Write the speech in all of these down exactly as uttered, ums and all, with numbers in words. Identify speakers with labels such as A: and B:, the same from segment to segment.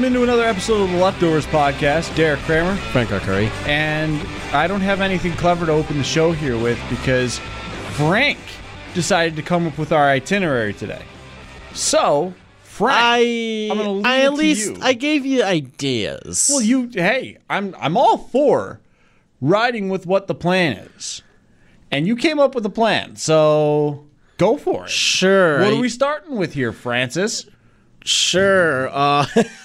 A: into another episode of the Leftovers Podcast. Derek Kramer.
B: Frank Curry.
A: And I don't have anything clever to open the show here with because Frank decided to come up with our itinerary today. So, Frank,
B: I,
A: I'm gonna leave
B: I
A: it
B: at
A: to
B: least
A: you.
B: I gave you ideas.
A: Well, you, hey, I'm I'm all for riding with what the plan is. And you came up with a plan, so go for it.
B: Sure.
A: What
B: I,
A: are we starting with here, Francis?
B: Sure. Uh,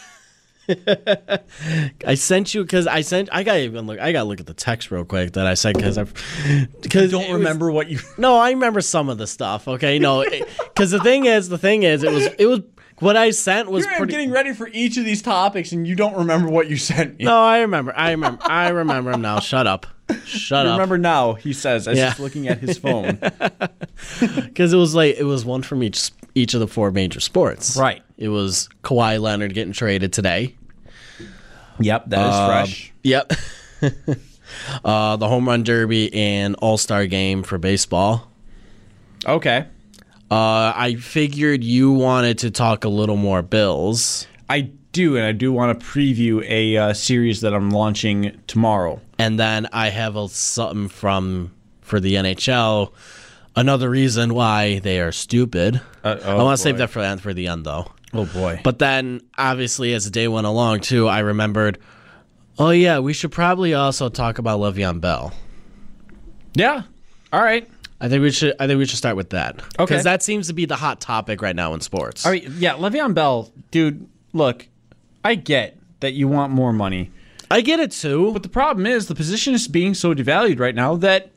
B: I sent you because I sent. I gotta even look. I gotta look at the text real quick that I sent because I because
A: Don't remember what you.
B: No, I remember some of the stuff. Okay, no, because the thing is, the thing is, it was it was what I sent was
A: Here I'm
B: pretty.
A: getting ready for each of these topics, and you don't remember what you sent me.
B: No, I remember. I remember. I remember him now. Shut up. Shut
A: You
B: up.
A: remember now, he says, as
B: Yeah.
A: he's looking at his phone.
B: Because it was like it was one from each each of the four major sports.
A: Right.
B: It was Kawhi Leonard getting traded today.
A: Yep, that is
B: Uh,
A: fresh.
B: Yep. uh, the home run derby and All Star game for baseball.
A: Okay.
B: Uh, I figured you wanted to talk a little more Bills,
A: I do, and I do want to preview a uh, series that I'm launching tomorrow.
B: and then I have a, something from for the N H L. Another reason why they are stupid.
A: Uh, oh
B: I want to save
A: boy.
B: that for the end for the end though.
A: Oh, boy.
B: But then, obviously, as the day went along, too, I remembered, oh, yeah, we should probably also talk about Le'Veon Bell.
A: Yeah. All right.
B: I think we should I think we should start with that.
A: Okay.
B: Because that seems to be the hot topic right now in sports.
A: All right. Yeah, Le'Veon Bell, dude, look, I get that you want more money.
B: I get it, too.
A: But the problem is the position is being so devalued right now that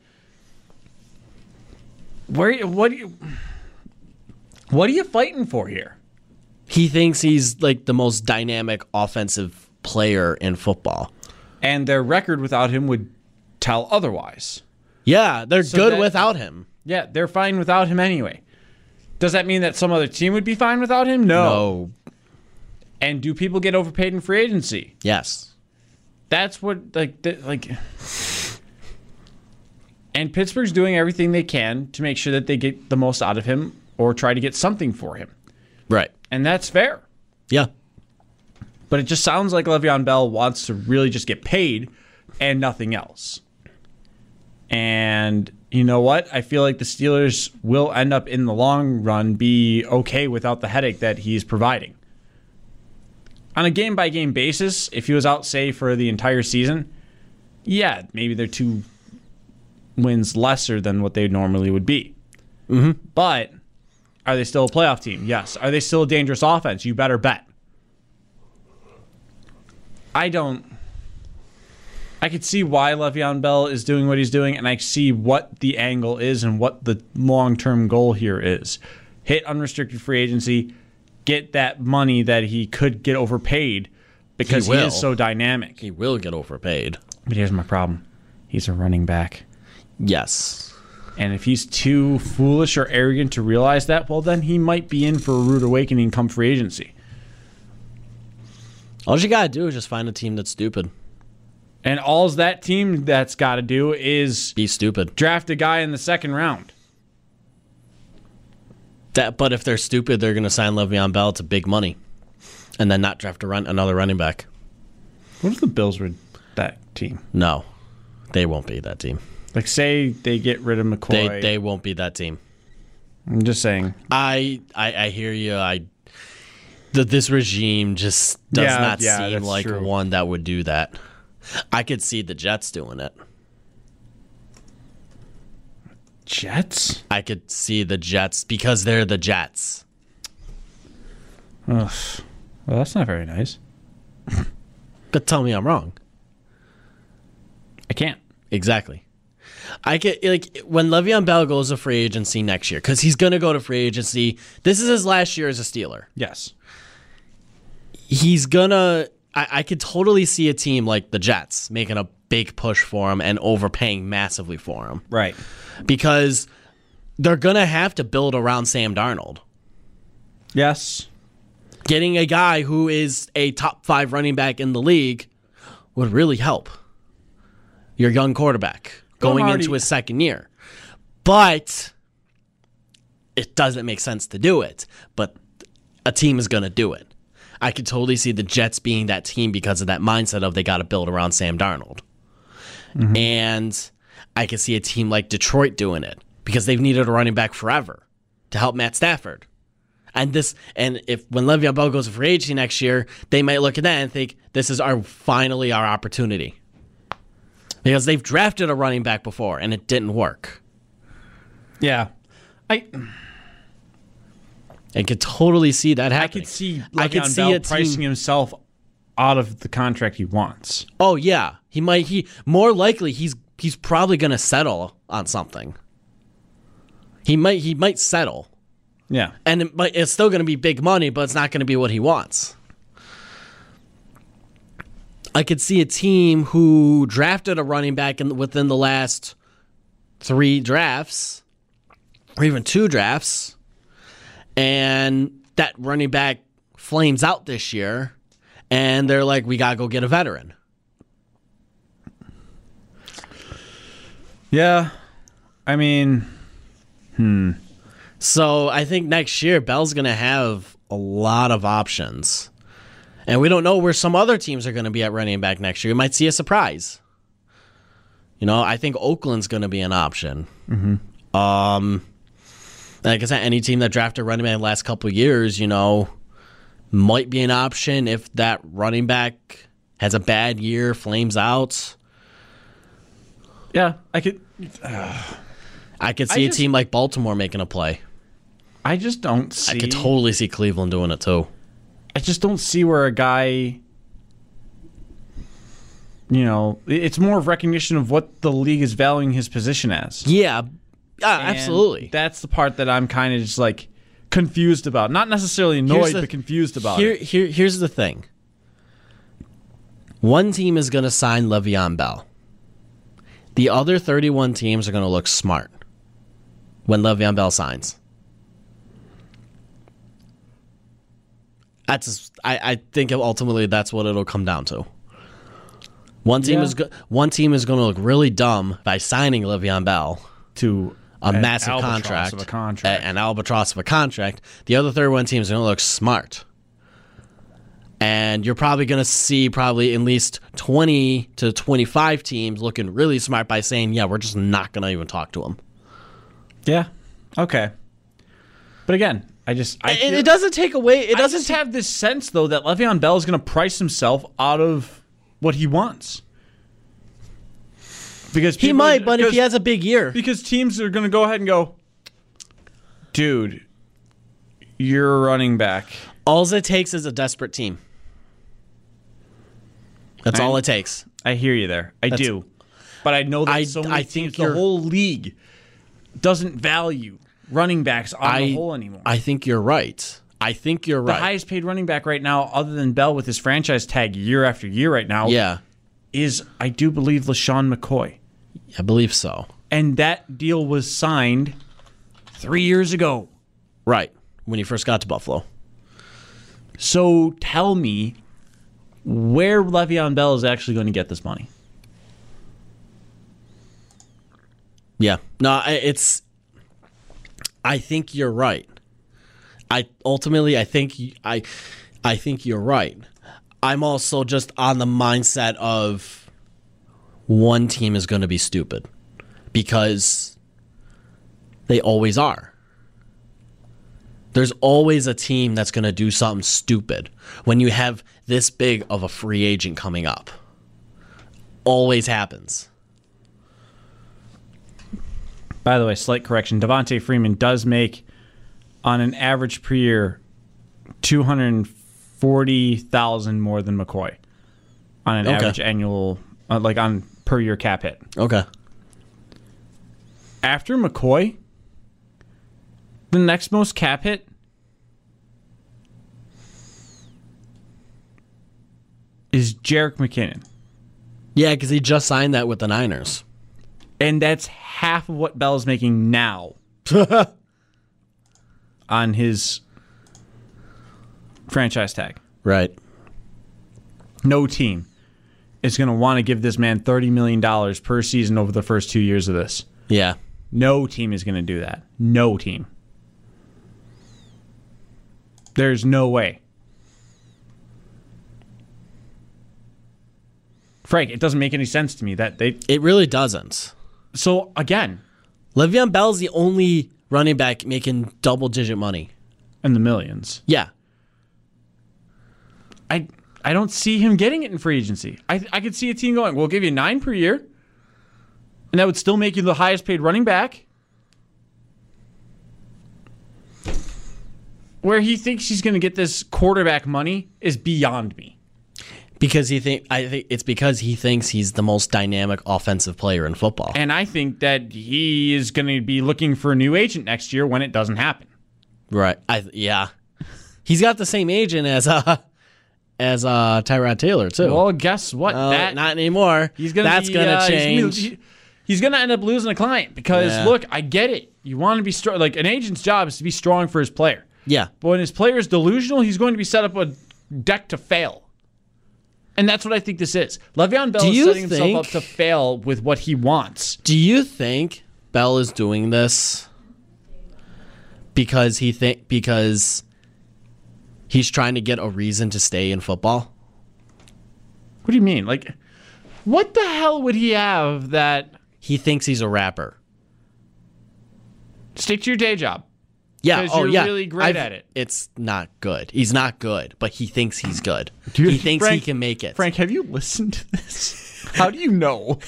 A: where what are you, what are you fighting for here?
B: He thinks he's, like, the most dynamic offensive player in football.
A: And their record without him would tell otherwise.
B: Yeah, they're
A: So
B: good
A: that-
B: without him.
A: Yeah, they're fine without him anyway. Does that mean that some other team would be fine without him? No.
B: No.
A: And do people get overpaid in free agency?
B: Yes.
A: That's what like th- like. And Pittsburgh's doing everything they can to make sure that they get the most out of him or try to get something for him.
B: Right.
A: And that's fair.
B: Yeah.
A: But it just sounds like Le'Veon Bell wants to really just get paid and nothing else. And you know what? I feel like the Steelers will end up in the long run be okay without the headache that he's providing. On a game-by-game basis, if he was out, say, for the entire season, yeah, maybe they're two wins lesser than what they normally would be.
B: Mm-hmm.
A: But are they still a playoff team? Yes. Are they still a dangerous offense? You better bet. I don't... I could see why Le'Veon Bell is doing what he's doing, and I see what the angle is and what the long-term goal here is. Hit unrestricted free agency, get that money that he could get overpaid because
B: He
A: he,
B: will.
A: is so dynamic.
B: He will get overpaid.
A: But here's my problem. He's a running back.
B: Yes.
A: And if he's too foolish or arrogant to realize that, well, then he might be in for a rude awakening come free agency.
B: All you got to do is just find a team that's stupid.
A: And all's that team that's got to do is
B: Be stupid.
A: draft a guy in the second round.
B: That, but if they're stupid, they're going to sign Le'Veon Bell to big money, and then not draft a run another running back.
A: What if the Bills were that team?
B: No, they won't be that team.
A: Like, say they get rid of McCoy.
B: They they won't be that team.
A: I'm just saying.
B: I I, I hear you. I the, this regime just does
A: Yeah,
B: not
A: yeah,
B: seem
A: that's
B: like
A: true.
B: one that would do that. I could see the Jets doing it.
A: Jets?
B: I could see the Jets because they're the Jets.
A: Ugh. Well, that's not very nice.
B: But tell me I'm wrong.
A: I can't.
B: Exactly. I get like when Le'Veon Bell goes to free agency next year because he's gonna go to free agency. This is his last year as a Steeler.
A: Yes.
B: He's gonna. I, I could totally see a team like the Jets making a big push for him and overpaying massively for him
A: Right.
B: because they're gonna have to build around Sam Darnold.
A: Yes.
B: Getting a guy who is a top five running back in the league would really help your young quarterback going
A: already-
B: into his second year. But it doesn't make sense to do it. But a team is going to do it. I could totally see the Jets being that team because of that mindset of they got to build around Sam Darnold. Mm-hmm. And I could see a team like Detroit doing it because they've needed a running back forever to help Matt Stafford. And this, and if when Le'Veon Bell goes to free agency next year, they might look at that and think this is our finally our opportunity because they've drafted a running back before and it didn't work.
A: Yeah, I
B: I could totally see that happening.
A: I could see Le'Veon
B: I could see
A: Bell
B: a team,
A: pricing himself out of the contract he wants.
B: Oh yeah, he might. He more likely he's he's probably going to settle on something. He might he might settle.
A: Yeah,
B: and it might, it's still going to be big money, but it's not going to be what he wants. I could see a team who drafted a running back in, within the last three drafts, or even two drafts, and that running back flames out this year, and they're like, we got to go get a veteran.
A: Yeah, I mean, hmm.
B: So I think next year, Bell's going to have a lot of options. And we don't know where some other teams are going to be at running back next year. We might see a surprise. You know, I think Oakland's going to be an option. Mm-hmm. Um, like I said, any team that drafted a running back in the last couple of years, you know, might be an option if that running back has a bad year, flames out.
A: Yeah, I could. Uh,
B: I could see
A: I
B: a
A: just,
B: team like Baltimore making a play.
A: I just don't see.
B: I could totally see Cleveland doing it too.
A: I just don't see where a guy, you know, it's more of recognition of what the league is valuing his position as.
B: Yeah, uh, absolutely.
A: That's the part that I'm kind of just like confused about. Not necessarily annoyed, the, but confused about
B: here,
A: it.
B: Here, here's the thing. One team is going to sign Le'Veon Bell. The other thirty-one teams are going to look smart when Le'Veon Bell signs. That's just, I, I think ultimately that's what it'll come down to. One team
A: yeah.
B: is go, one team is going to look really dumb by signing Le'Veon Bell
A: to
B: a massive contract,
A: of a contract,
B: an albatross of a contract. The other thirty-one teams are going to look smart, and you're probably going to see probably at least twenty to twenty-five teams looking really smart by saying, "Yeah, we're just not going to even talk to him."
A: Yeah, okay, but again. I just, I
B: it,
A: feel,
B: it doesn't take away. It doesn't
A: I just
B: ta-
A: have this sense though that Le'Veon Bell is going to price himself out of what he wants. Because
B: he might, but if he has a big year,
A: because teams are going to go ahead and go, dude, you're a running back.
B: All it takes is a desperate team. That's
A: I,
B: all it takes.
A: I hear you there. I
B: That's,
A: do, but I know that
B: I,
A: so many
B: I
A: teams,
B: think
A: the whole league doesn't value running backs on
B: I,
A: the whole anymore.
B: I think you're right. I think you're
A: the
B: right.
A: The highest paid running back right now, other than Bell with his franchise tag year after year right now,
B: yeah.
A: is, I do believe, LaShawn McCoy.
B: I believe so.
A: And that deal was signed three years ago.
B: Right, when he first got to Buffalo.
A: So tell me where Le'Veon Bell is actually going to get this money.
B: Yeah. No, it's... I think you're right. I ultimately, I think I, I think you're right. I'm also just on the mindset of one team is going to be stupid because they always are. There's always a team that's going to do something stupid when you have this big of a free agent coming up. Always happens.
A: By the way, slight correction. Devontae Freeman does make, on an average per year, two hundred forty thousand dollars more than McCoy on an
B: okay.
A: average annual, uh, like on per year cap hit.
B: Okay.
A: After McCoy, the next most cap hit is Jerick McKinnon.
B: Yeah, because he just signed that with the Niners.
A: And that's half of what Bell's making now on his franchise tag.
B: Right.
A: No team is going to want to give this man thirty million dollars per season over the first two years of this.
B: Yeah.
A: No team is going to do that. No team. There's no way. Frank, it doesn't make any sense to me that they.
B: It really doesn't.
A: So again,
B: Le'Veon Bell's the only running back making double-digit money.
A: in the millions,
B: Yeah.
A: I I don't see him getting it in free agency. I I could see a team going, we'll give you nine per year, and that would still make you the highest paid running back. Where he thinks he's going to get this quarterback money is beyond me.
B: Because he think I think it's because he thinks he's the most dynamic offensive player in football.
A: And I think that he is going to be looking for a new agent next year when it doesn't happen.
B: Right. I yeah. He's got the same agent as uh as uh Tyrod Taylor too.
A: Well, guess what?
B: Uh,
A: that
B: not anymore.
A: he's gonna
B: That's
A: be,
B: gonna
A: uh,
B: change.
A: He's gonna, he's gonna end up losing a client because
B: Yeah.
A: look, I get it. You want to be strong. Like an agent's job is to be strong for his player.
B: yeah.
A: But when his player is delusional, he's going to be set up a deck to fail. And that's what I think this is. Le'Veon Bell
B: Do
A: is
B: you
A: setting
B: think-
A: himself up to fail with what he wants.
B: Do you think Bell is doing this because he think because he's trying to get a reason to stay in football?
A: What do you mean? Like, what the hell would he have that
B: He thinks he's a rapper.
A: stick to your day job?
B: Yeah,
A: 'Cause
B: oh
A: you're
B: yeah.
A: really great at it.
B: It's not good. He's not good, but he thinks he's good.
A: Dude,
B: he thinks he
A: Frank-
B: can make it.
A: Frank, have you listened to this? How do you know?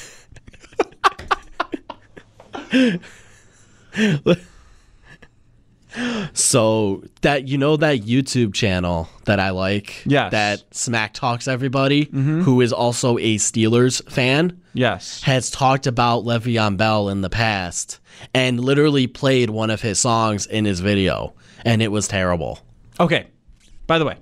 B: So that you know that YouTube channel that I like,
A: Yes.
B: that Smack Talks Everybody, who is also a Steelers fan,
A: Yes.
B: has talked about Le'Veon Bell in the past and literally played one of his songs in his video, and it was terrible.
A: Okay. By the way,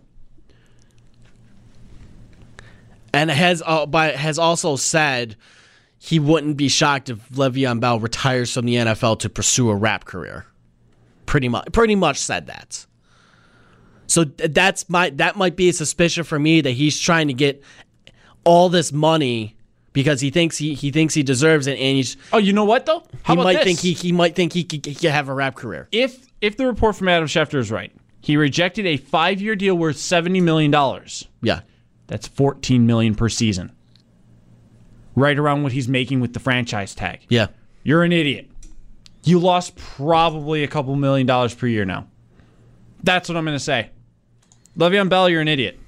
B: And has uh, by, has also said he wouldn't be shocked if Le'Veon Bell retires from the N F L to pursue a rap career. Pretty much, pretty much said that. So th- that's my that might be a suspicion for me that he's trying to get all this money because he thinks he, he thinks he deserves it, and he's
A: oh, you know what though? How
B: he
A: about
B: might
A: this?
B: think he he might think he could, he could have a rap career.
A: if if the report from Adam Schefter is right, he rejected a five-year deal worth seventy million dollars.
B: Yeah,
A: That's fourteen million dollars per season. Right around what he's making with the franchise tag.
B: yeah,
A: You're an idiot. You lost probably a couple million dollars per year now. That's what I'm going to say. Le'Veon Bell, you're an idiot.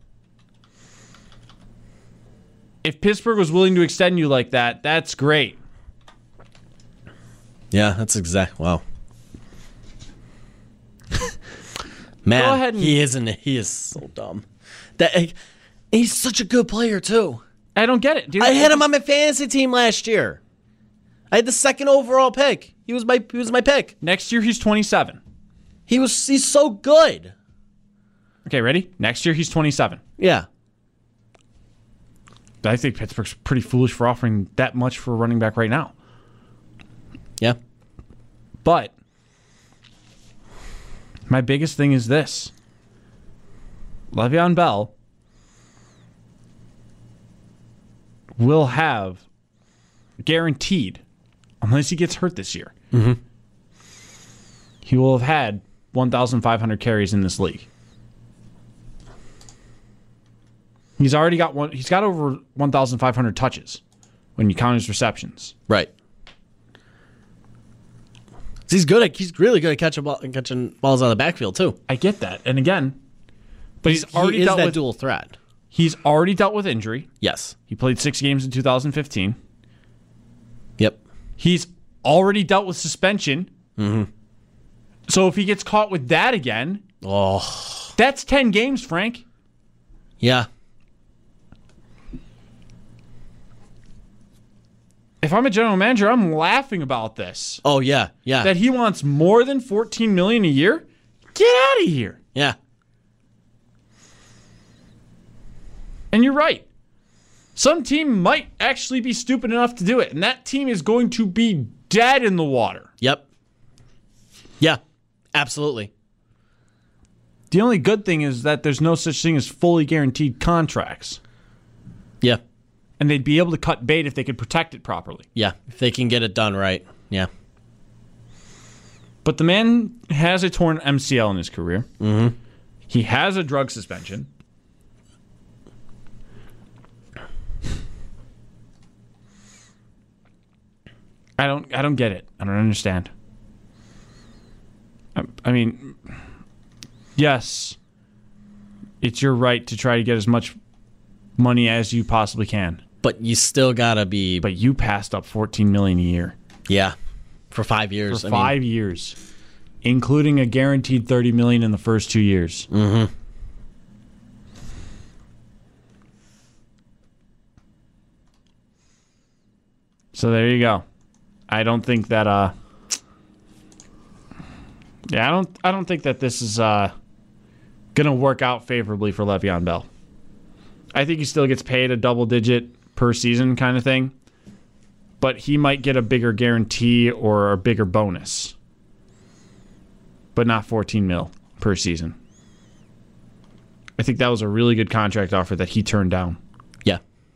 A: If Pittsburgh was willing to extend you like that, that's great.
B: yeah. That's exact. Wow. Man,
A: Go ahead and-
B: he isn't. He is so dumb. That he's such a good player too.
A: I don't get it, dude.
B: I had him on my fantasy team last year. I had the second overall pick. He was my he was my pick.
A: Next year, he's twenty-seven.
B: He was he's so good.
A: Okay, ready? Next year, he's twenty-seven.
B: Yeah.
A: I think Pittsburgh's pretty foolish for offering that much for a running back right now.
B: Yeah.
A: But my biggest thing is this. Le'Veon Bell will have guaranteed, unless he gets hurt this year,
B: Mm-hmm.
A: he will have had one thousand five hundred carries in this league. He's already got one. He's got over one thousand five hundred touches when you count his receptions.
B: Right. He's good at he's really good at catching ball, catching balls out of the backfield too.
A: I get that, and again, but he's already
B: he is
A: dealt
B: that
A: with
B: dual threat.
A: he's already dealt with injury.
B: Yes.
A: He played six games in two thousand fifteen.
B: Yep.
A: He's already dealt with suspension.
B: Mm-hmm.
A: So if he gets caught with that again,
B: Oh.
A: that's ten games, Frank.
B: Yeah.
A: If I'm a general manager, I'm laughing about this.
B: Oh yeah. Yeah.
A: That he wants more than fourteen million dollars a year? Get out of here.
B: yeah.
A: And you're right. Some team might actually be stupid enough to do it, and that team is going to be dead in the water.
B: Yep. Yeah. Absolutely.
A: The only good thing is that there's no such thing as fully guaranteed contracts.
B: Yeah.
A: And they'd be able to cut bait if they could protect it properly.
B: Yeah. If they can get it done right. Yeah.
A: But the man has a torn M C L in his career.
B: Mm-hmm.
A: He has a drug suspension. I don't I don't get it. I don't understand. I, I mean, yes, it's your right to try to get as much money as you possibly can.
B: But you still gotta be.
A: But you passed up fourteen million dollars a year.
B: Yeah, for five years.
A: For
B: I
A: five
B: mean,
A: years, including a guaranteed thirty million dollars in the first two years.
B: Mm-hmm.
A: So there you go. I don't think that. Uh, yeah, I don't. I don't think that this is uh, gonna work out favorably for Le'Veon Bell. I think he still gets paid a double digit per season kind of thing, but he might get a bigger guarantee or a bigger bonus, but not fourteen mil per season. I think that was a really good contract offer that he turned down.
B: Yeah.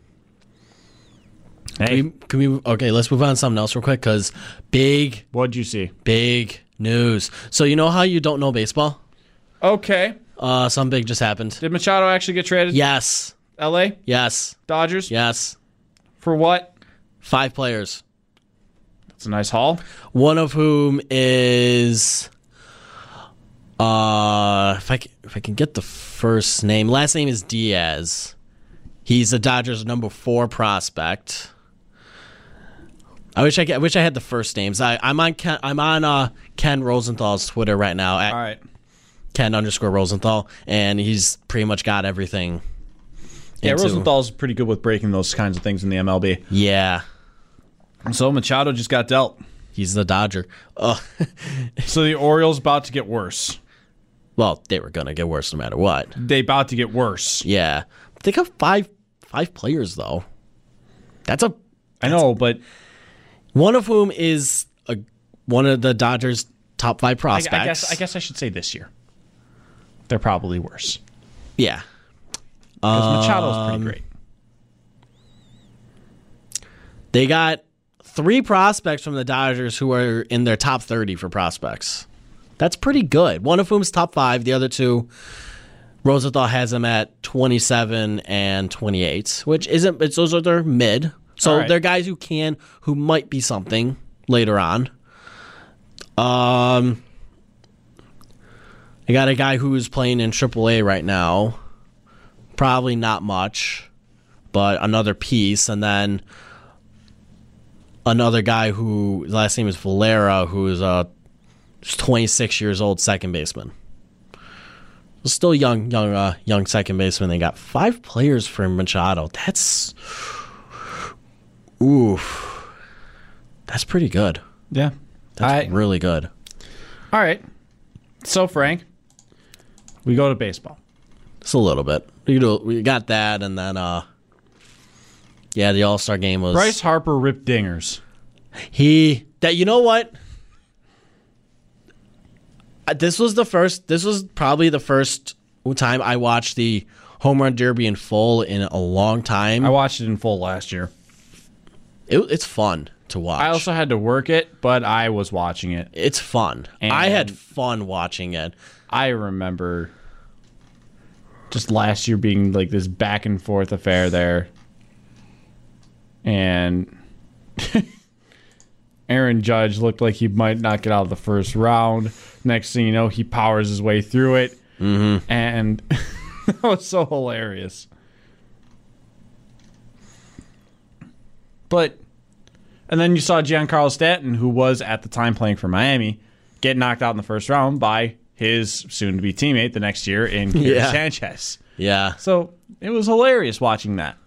A: Hey,
B: Can we, can we? Okay, let's move on to something else real quick because big,
A: what'd you see?
B: big news. So you know how you don't know baseball?
A: Okay.
B: Uh, something big just happened.
A: Did Machado actually get traded?
B: Yes.
A: L A?
B: Yes.
A: Dodgers?
B: Yes.
A: For what?
B: Five players.
A: That's a nice haul.
B: One of whom is, uh, if I can, if I can get the first name, last name is Diaz. He's the Dodgers' number four prospect. I wish I, I wish I had the first names. I, I'm on Ken, I'm on uh, Ken Rosenthal's Twitter right now at
A: All right.
B: Ken underscore Rosenthal, and he's pretty much got everything.
A: Yeah,
B: into-
A: Rosenthal's pretty good with breaking those kinds of things in the M L B.
B: Yeah,
A: So Machado just got dealt.
B: he's the Dodger. Ugh.
A: So the Orioles about to get worse.
B: Well, they were gonna get worse no matter what.
A: They about to get worse.
B: Yeah, they got five five players though. That's a
A: I know, but
B: one of whom is a one of the Dodgers' top five
A: I,
B: prospects.
A: I guess I guess I should say this year. They're probably worse.
B: Yeah,
A: Because Machado's
B: Um,
A: pretty great.
B: they got three prospects from the Dodgers who are in their top thirty for prospects. That's pretty good. One of whom's top five. The other two, Rosenthal has them at twenty-seven and twenty-eight, which isn't. It's those are their mid. So
A: All right.
B: they're guys who can, who might be something later on. Um, I got a guy who is playing in triple A right now. Probably not much, but another piece, and then another guy who his last name is Valera, who is a twenty-six years old second baseman. Still young, young, uh, young second baseman. They got five players for Machado. That's oof. That's pretty good.
A: Yeah.
B: That's
A: I,
B: really good.
A: all right. So Frank, we go to baseball.
B: Just a little bit. We do. We got that, and then uh, yeah, the All Star game was
A: Bryce Harper ripped dingers.
B: he that you know what. Uh, This was the first. This was probably the first time I watched the Home Run Derby in full in a long time.
A: I watched it in full last year.
B: It, it's fun to watch.
A: I also had to work it, but I was watching it.
B: it's fun.
A: And-
B: I had fun watching it.
A: I remember just last year being like this back and forth affair there. And Aaron Judge looked like he might not get out of the first round. Next thing you know, he powers his way through it. Mm-hmm. And that was so hilarious. But, and then you saw Giancarlo Stanton, who was at the time playing for Miami, get knocked out in the first round by his soon-to-be teammate the next year in Gary
B: Yeah.
A: Sanchez.
B: Yeah.
A: So it was hilarious watching that.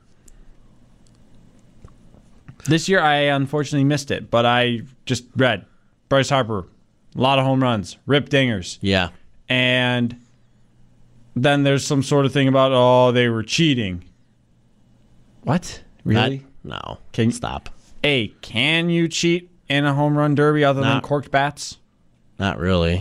A: This year, I unfortunately missed it, but I just read Bryce Harper, a lot of home runs, rip dingers.
B: Yeah.
A: And then there's some sort of thing about, oh, they were cheating. What? Really?
B: Not- no.
A: Can-
B: stop?
A: A, can you cheat in a home run derby other than
B: Not-
A: corked bats?
B: Not really.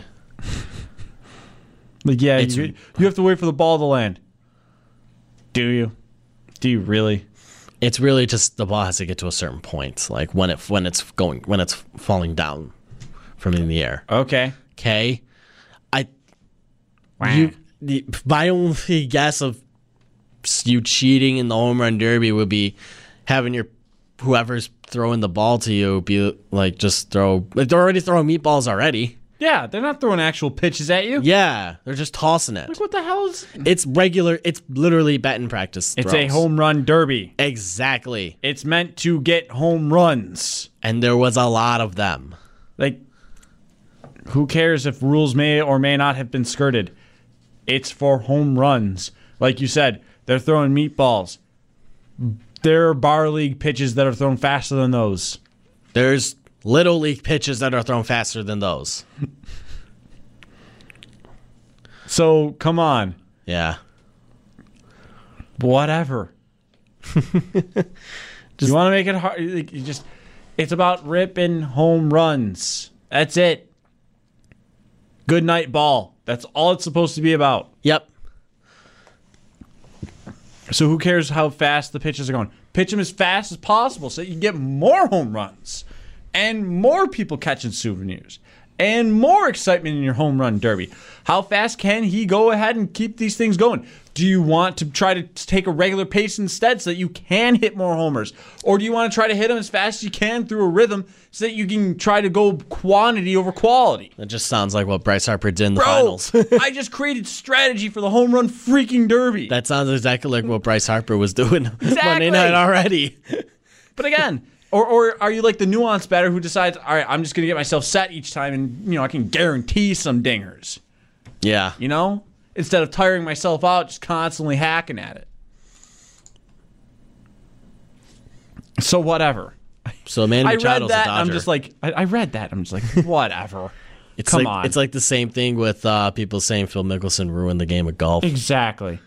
A: Like, yeah,
B: It's-
A: you, you have to wait for the ball to land. Do you? Do you really?
B: It's really just the ball has to get to a certain point, like when it when it's going when it's falling down from in the air.
A: Okay.
B: Okay, I
A: Wow.
B: you the, my only guess of you cheating in the home run derby would be having your whoever's throwing the ball to you, be like just throw. Like they're already throwing meatballs already.
A: Yeah, they're not throwing actual pitches at you.
B: Yeah, they're just tossing it.
A: Like, what the hell is...
B: It's regular. It's literally batting practice.
A: It's
B: throws.
A: a home run derby.
B: Exactly.
A: It's meant to get home runs.
B: And there was a lot of them.
A: Like, who cares if rules may or may not have been skirted? It's for home runs. Like you said, they're throwing meatballs. There are bar league pitches that are thrown faster than those.
B: There's little league pitches that are thrown faster than those.
A: So, come on.
B: Yeah.
A: Whatever. Just, you want to make it hard? Like, you just, it's about ripping home runs. That's it. Good night ball. That's all it's supposed to be about.
B: Yep.
A: So who cares how fast the pitches are going? Pitch them as fast as possible so that you can get more home runs and more people catching souvenirs and more excitement in your home run derby. How fast can he go ahead and keep these things going? Do you want to try to take a regular pace instead so that you can hit more homers? Or do you want to try to hit them as fast as you can through a rhythm so that you can try to go quantity over quality?
B: That just sounds like what Bryce Harper did in the
A: Bro,
B: finals.
A: I just created strategy for the home run freaking derby.
B: That sounds exactly like what Bryce Harper was doing
A: Exactly.
B: Monday night already.
A: But again, or or are you like the nuanced batter who decides, all right, I'm just going to get myself set each time and, you know, I can guarantee some dingers.
B: Yeah.
A: You know? Instead of tiring myself out, just constantly hacking at it. So whatever.
B: So Manny
A: I
B: Machado's
A: read that,
B: a Dodger.
A: I'm just like, I, I read that, I'm just like, whatever.
B: it's
A: Come
B: like,
A: on.
B: It's like the same thing with uh, people saying Phil Mickelson ruined the game of golf.
A: Exactly.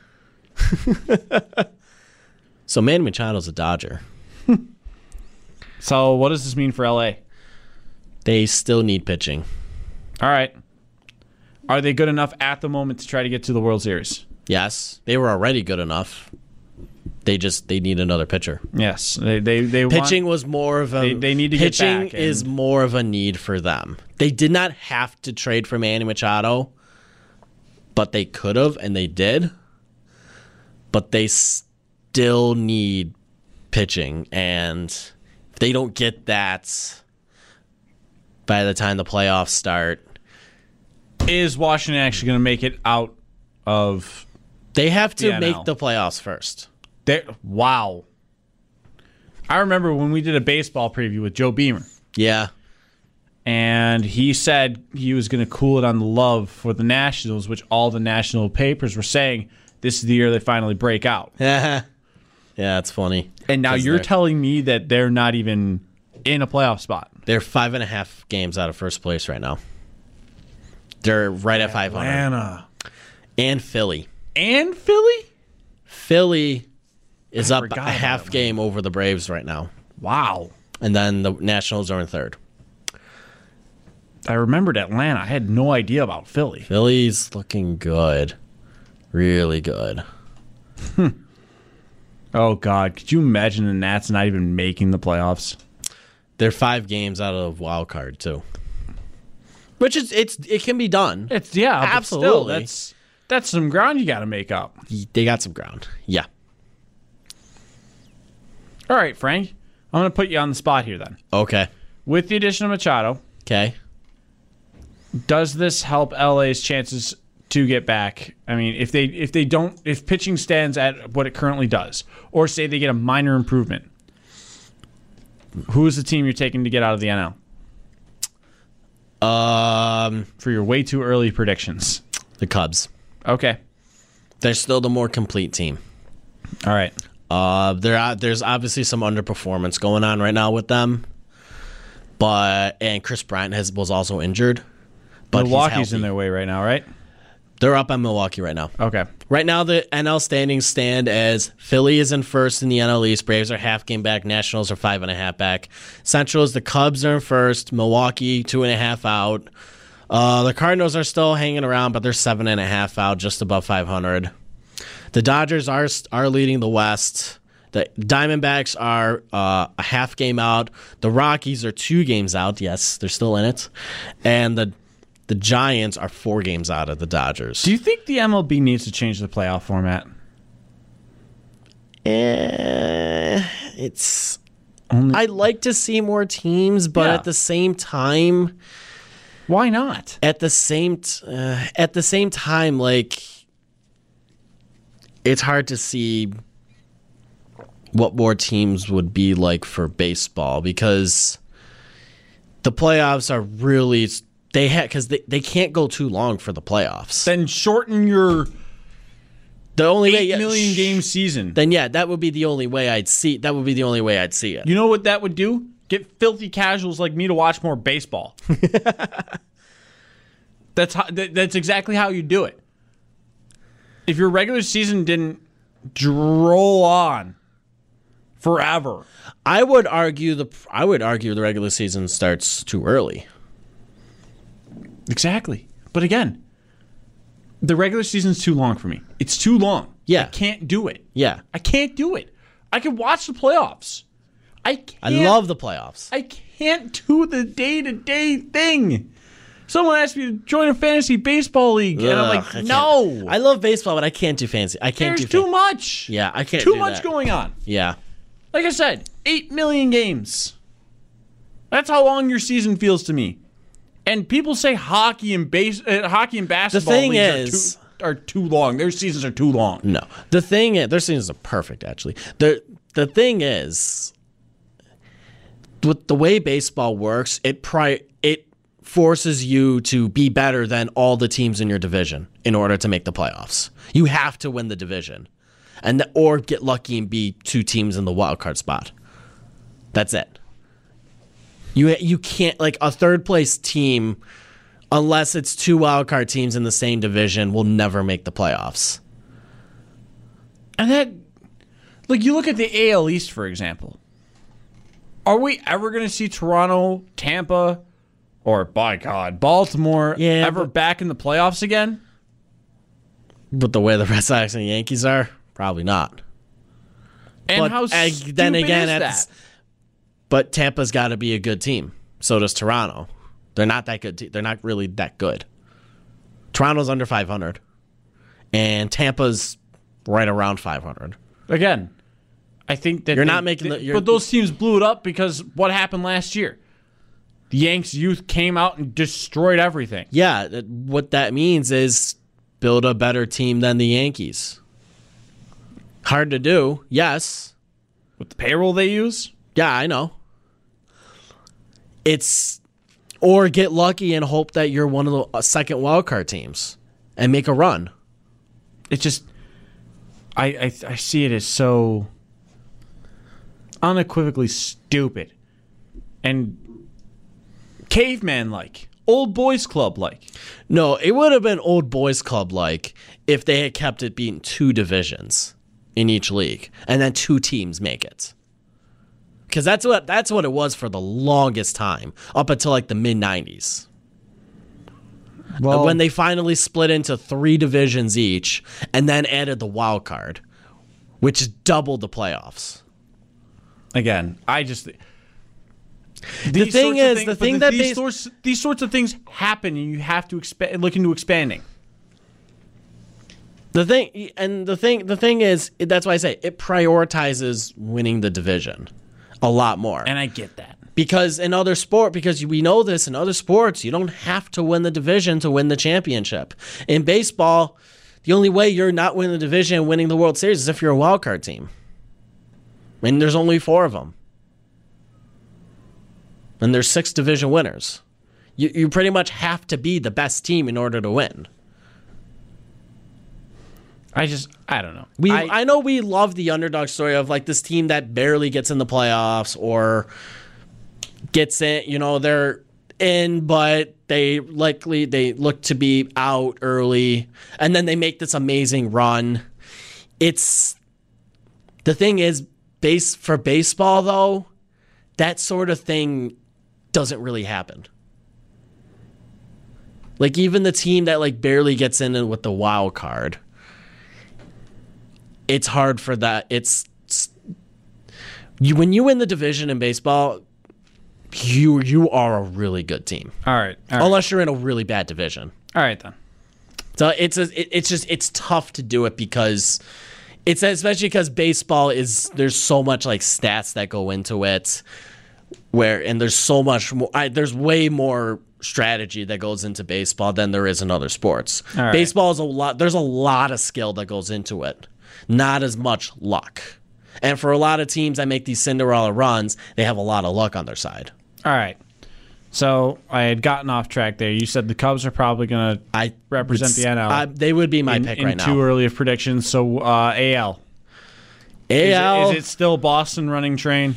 B: So Manny Machado's a Dodger.
A: So what does this mean for L A?
B: They still need pitching.
A: All right. Are they good enough at the moment to try to get to the World Series?
B: Yes, they were already good enough. They just they need another pitcher.
A: Yes, they they they
B: Pitching
A: want,
B: was more of a
A: They- they need to get
B: pitching
A: back
B: is
A: and-
B: more of a need for them. They did not have to trade for Manny Machado, but they could have and they did. But they still need pitching, and if they don't get that by the time the playoffs start,
A: Is Washington actually going to make it out of?
B: they have to
A: The N L.
B: make the playoffs first.
A: They, wow. I remember when we did a baseball preview with Joe Beamer,
B: Yeah.
A: and he said he was going to cool it on the love for the Nationals, which all the national papers were saying this is the year they finally break out.
B: Yeah, it's funny.
A: And now
B: 'Cause
A: you're
B: they're-
A: telling me that they're not even in a playoff spot.
B: They're five and a half games out of first place right now. They're right at five hundred.
A: Atlanta
B: And Philly.
A: and Philly?
B: Philly is
A: I
B: up
A: forgot
B: a
A: about
B: half
A: Atlanta.
B: game over the Braves right now.
A: Wow.
B: And then the Nationals are in third.
A: I remembered Atlanta. I had no idea about Philly.
B: Philly's looking good. Really good.
A: Oh, God. Could you imagine the Nats not even making the playoffs?
B: They're five games out of wild card too. Which is it's it can be done.
A: It's yeah, but still,
B: Absolutely.
A: that's that's some ground you got to make up.
B: They got some ground. Yeah.
A: All right, Frank. I'm going to put you on the spot here then.
B: Okay.
A: With the addition of Machado,
B: Okay.
A: does this help L A's chances to get back? I mean, if they if they don't if pitching stands at what it currently does, or say they get a minor improvement, who is the team you're taking to get out of the N L
B: Um
A: for your way too early predictions?
B: the Cubs.
A: Okay.
B: They're still the more complete team.
A: All right.
B: Uh, there, there's obviously some underperformance going on right now with them, but and Chris Bryant has was also injured. But he's
A: Milwaukee's
B: healthy.
A: in their way right now, right?
B: They're up on Milwaukee right now.
A: Okay.
B: Right now, the N L standings stand as Philly is in first in the N L East. Braves are half game back. Nationals are five and a half back. Central is the Cubs are in first. Milwaukee two and a half out. Uh, the Cardinals are still hanging around, but they're seven and a half out, just above five hundred. The Dodgers are are leading the West. The Diamondbacks are uh, a half game out. The Rockies are two games out. Yes, they're still in it. And the the Giants are four games out of the Dodgers.
A: Do you think the M L B needs to change the playoff format?
B: Eh, it's
A: Only,
B: I'd like to see more teams, but
A: Yeah.
B: at the same time,
A: why not?
B: at the same t- uh, at the same time, like it's hard to see what more teams would be like for baseball because the playoffs are really they had because they, they can't go too long for the playoffs.
A: Then shorten your
B: The only way,
A: eight
B: yeah,
A: million
B: sh-
A: game season.
B: Then yeah, that would be the only way I'd see. That would be the only way I'd see it.
A: You know what that would do? Get filthy casuals like me to watch more baseball. That's how, that, that's exactly how you do it. If your regular season didn't droll on forever,
B: I would argue the I would argue the regular season starts too early.
A: exactly. But again, the regular season's too long for me. It's too long.
B: Yeah.
A: I can't do it.
B: Yeah,
A: I can't do it. I can watch the playoffs. I can't.
B: I love the playoffs.
A: I can't do the day to day thing. Someone asked me to join a fantasy baseball league, and I'm
B: Ugh, I
A: like,
B: can't-
A: no.
B: I love baseball, but I can't do fancy. I can't
A: There's
B: do
A: too
B: fan-
A: much.
B: Yeah, I can't
A: Too
B: do
A: much
B: that.
A: going on.
B: Yeah.
A: Like I said, eight million games. That's how long your season feels to me. And people say hockey and base, uh, hockey and basketball
B: thing
A: leagues
B: is-
A: are, too, are too long. Their seasons are too long.
B: No. The thing is, their seasons are perfect actually. The the thing is with the way baseball works, it pri- it forces you to be better than all the teams in your division in order to make the playoffs. You have to win the division. And the, or get lucky and be two teams in the wild card spot. That's it. You you can't like a third place team unless it's two wild card teams in the same division will never make the playoffs.
A: And that, like, you look at the A L East, for example. Are we ever going to see Toronto, Tampa, or, by God, Baltimore
B: Yeah,
A: ever
B: but-
A: back in the playoffs again?
B: But the way the Red Sox and Yankees are, probably not.
A: And
B: But,
A: how
B: uh,
A: stupid
B: then again,
A: is
B: at
A: that?
B: s- But Tampa's got to be a good team. So does Toronto. They're not that good. Te- they're not really that good. Toronto's under five hundred, and Tampa's right around five hundred.
A: Again, I think that
B: You're
A: they-
B: not making
A: they-
B: the- you're-
A: but those teams blew it up because what happened last year? The Yanks youth came out and destroyed everything.
B: Yeah, that- what that means is build a better team than the Yankees. Hard to do, yes.
A: With the payroll they use?
B: Yeah, I know. It's or get lucky and hope that you're one of the uh, second wildcard teams and make a run.
A: It just I, I I see it as so unequivocally stupid and caveman like, old boys club like.
B: No, it would have been old boys club like if they had kept it being two divisions in each league and then two teams make it. Cuz that's what that's what it was for the longest time up until like the mid nineties.
A: Well,
B: When they finally split into three divisions each and then added the wild card, which doubled the playoffs.
A: again, I just
B: The
A: these
B: thing
A: sorts of
B: is,
A: things-
B: the
A: but
B: thing that
A: these
B: bas-
A: sorts these sorts of things happen and you have to expa- look into expanding.
B: The thing and the thing the thing is that's why I say it prioritizes winning the division a lot more.
A: And I get that.
B: Because in other sport, because we know this in other sports, you don't have to win the division to win the championship. In baseball, the only way you're not winning the division and winning the World Series is if you're a wild card team. And there's only four of them. And there's six division winners. You you pretty much have to be the best team in order to win.
A: I just I don't know.
B: We
A: I,
B: I know we love the underdog story of like this team that barely gets in the playoffs or gets in, you know, they're in, but they likely they look to be out early, and then they make this amazing run. It's the thing is base for baseball though, that sort of thing doesn't really happen. Like even the team that like barely gets in with the wild card, it's hard for that. It's, it's you when you win the division in baseball, you you are a really good team.
A: all right. All right.
B: Unless you're in a really bad division.
A: All right then.
B: So it's a, it, it's just it's tough to do it because It's especially because baseball is there's so much like stats that go into it, where and there's so much more. I, there's way more strategy that goes into baseball than there is in other sports.
A: Right.
B: Baseball is a lot. There's a lot of skill that goes into it, not as much luck. And for a lot of teams that make these Cinderella runs, they have a lot of luck on their side.
A: All right. So I had gotten off track there. You said the Cubs are probably going to
B: I
A: represent the N L.
B: I, they would be my
A: in,
B: pick
A: in
B: right now.
A: too early of predictions. So uh, A L.
B: A L.
A: Is it, is it still Boston running train?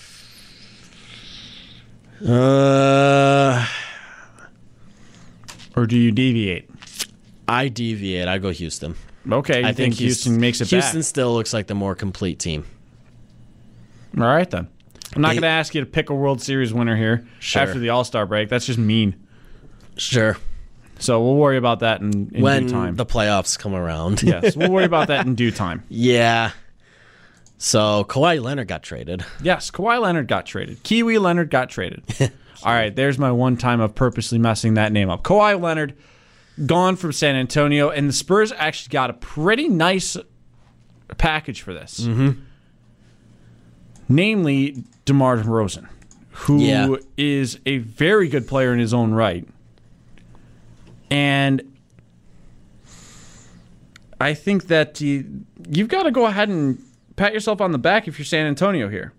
B: Uh,
A: or do you deviate?
B: I deviate. I go Houston.
A: Okay, you
B: I
A: think,
B: think
A: Houston makes it
B: Houston
A: back.
B: still looks like the more complete team.
A: All right, then. I'm not
B: They-
A: going to ask you to pick a World Series winner here
B: Sure.
A: after the All-Star break. That's just mean.
B: Sure.
A: So we'll worry about that in, in
B: When
A: due time.
B: the playoffs come around.
A: Yes, we'll worry about that in due time.
B: Yeah. So Kawhi Leonard got traded.
A: Yes, Kawhi Leonard got traded. Kiwi Leonard got traded. All right, there's my one time of purposely messing that name up. Kawhi Leonard gone from San Antonio, and the Spurs actually got a pretty nice package for this.
B: Mm-hmm.
A: Namely, DeMar DeRozan, who
B: Yeah.
A: is a very good player in his own right. And I think that you, you've got to go ahead and pat yourself on the back if you're San Antonio here.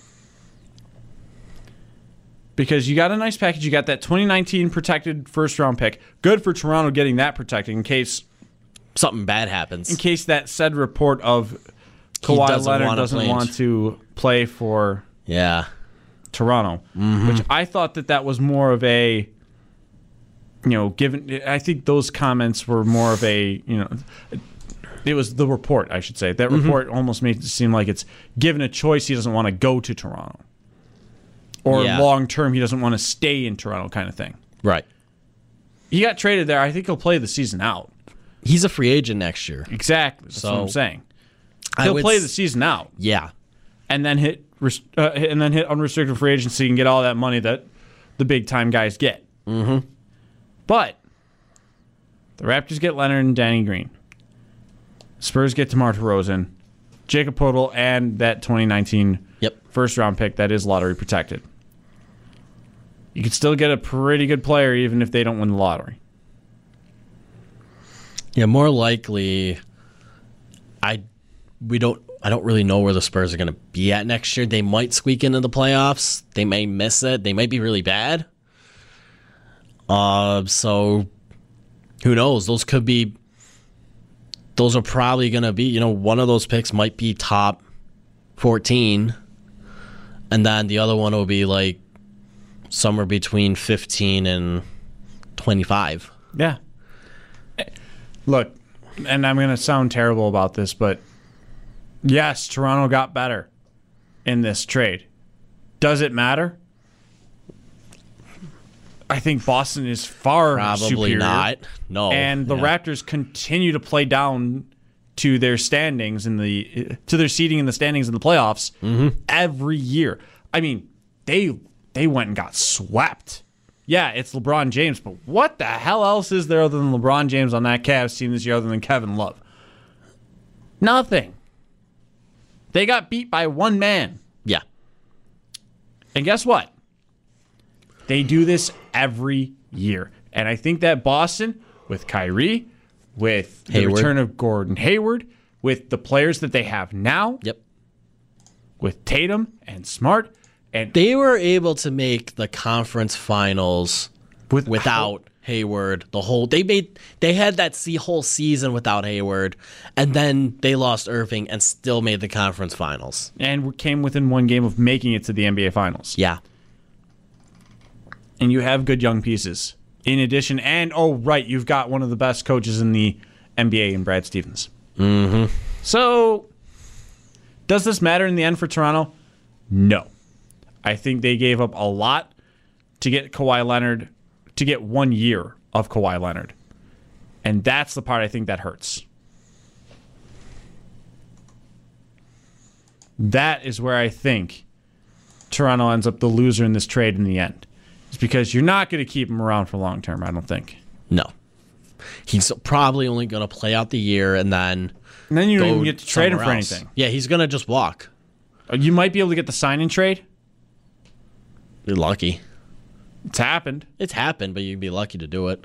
A: Because you got a nice package. You got that twenty nineteen protected first-round pick. Good for Toronto getting that protected in case
B: Something bad happens.
A: in case that said report of Kawhi
B: doesn't
A: Leonard
B: wanna
A: doesn't
B: play in-
A: want to play for
B: Yeah.
A: Toronto, which I thought that that was more of a, you know, given. I think those comments were more of a, you know, it was the report, I should say. That report almost made it seem like it's given a choice, he doesn't want to go to Toronto. Or
B: Yeah.
A: long term, he doesn't want to stay in Toronto kind of thing.
B: Right.
A: He got traded there. I think he'll play the season out.
B: He's a free agent next year.
A: Exactly. That's what
B: So,
A: I'm saying.
B: I
A: He'll
B: would
A: play
B: s-
A: the season out.
B: Yeah.
A: and then hit res- uh, and then hit unrestricted free agency and get all that money that the big time guys get.
B: Mm-hmm.
A: But the Raptors get Leonard and Danny Green. Spurs get DeMar DeRozan, Jacob Poeltl, and that twenty nineteen
B: Yep.
A: first round pick that is lottery protected. You could still get a pretty good player even if they don't win the lottery.
B: Yeah, more likely I we don't I don't really know where the Spurs are going to be at next year. They might squeak into the playoffs. They may miss it. They might be really bad. Uh, so who knows? Those could be. Those are probably going to be. You know, one of those picks might be top fourteen, and then the other one will be like somewhere between fifteen and twenty-five.
A: Yeah. Look, and I'm going to sound terrible about this, but yes, Toronto got better in this trade. Does it matter? I think Boston is far
B: Probably
A: superior.
B: not. No.
A: And the
B: Yeah.
A: Raptors continue to play down to their standings in the to their seeding in the standings in the playoffs every year. I mean, they they went and got swept. Yeah, it's LeBron James, but what the hell else is there other than LeBron James on that Cavs team this year other than Kevin Love? Nothing. They got beat by one man.
B: Yeah.
A: And guess what? They do this every year. And I think that Boston, with Kyrie, with the
B: Hayward.
A: return of Gordon Hayward, with the players that they have now,
B: Yep.
A: with Tatum and Smart, and
B: They were able to make the conference finals
A: with
B: without Hayward. The whole they made they had that see whole season without Hayward, and then they lost Irving and still made the conference finals.
A: and came within one game of making it to the N B A Finals.
B: Yeah.
A: And you have good young pieces. In addition, and oh right, you've got one of the best coaches in the N B A in Brad Stevens.
B: Mm-hmm.
A: So, does this matter in the end for Toronto? No. I think they gave up a lot to get Kawhi Leonard, to get one year of Kawhi Leonard. And that's the part I think that hurts. That is where I think Toronto ends up the loser in this trade in the end. It's because you're not going to keep him around for long term, I don't think.
B: No. He's probably only going to play out the year and then
A: And then you don't
B: go
A: even get to trade him for
B: somewhere else.
A: anything.
B: Yeah, he's going to just walk.
A: You might be able to get the sign and trade.
B: You're lucky.
A: It's happened.
B: It's happened, but you'd be lucky to do it.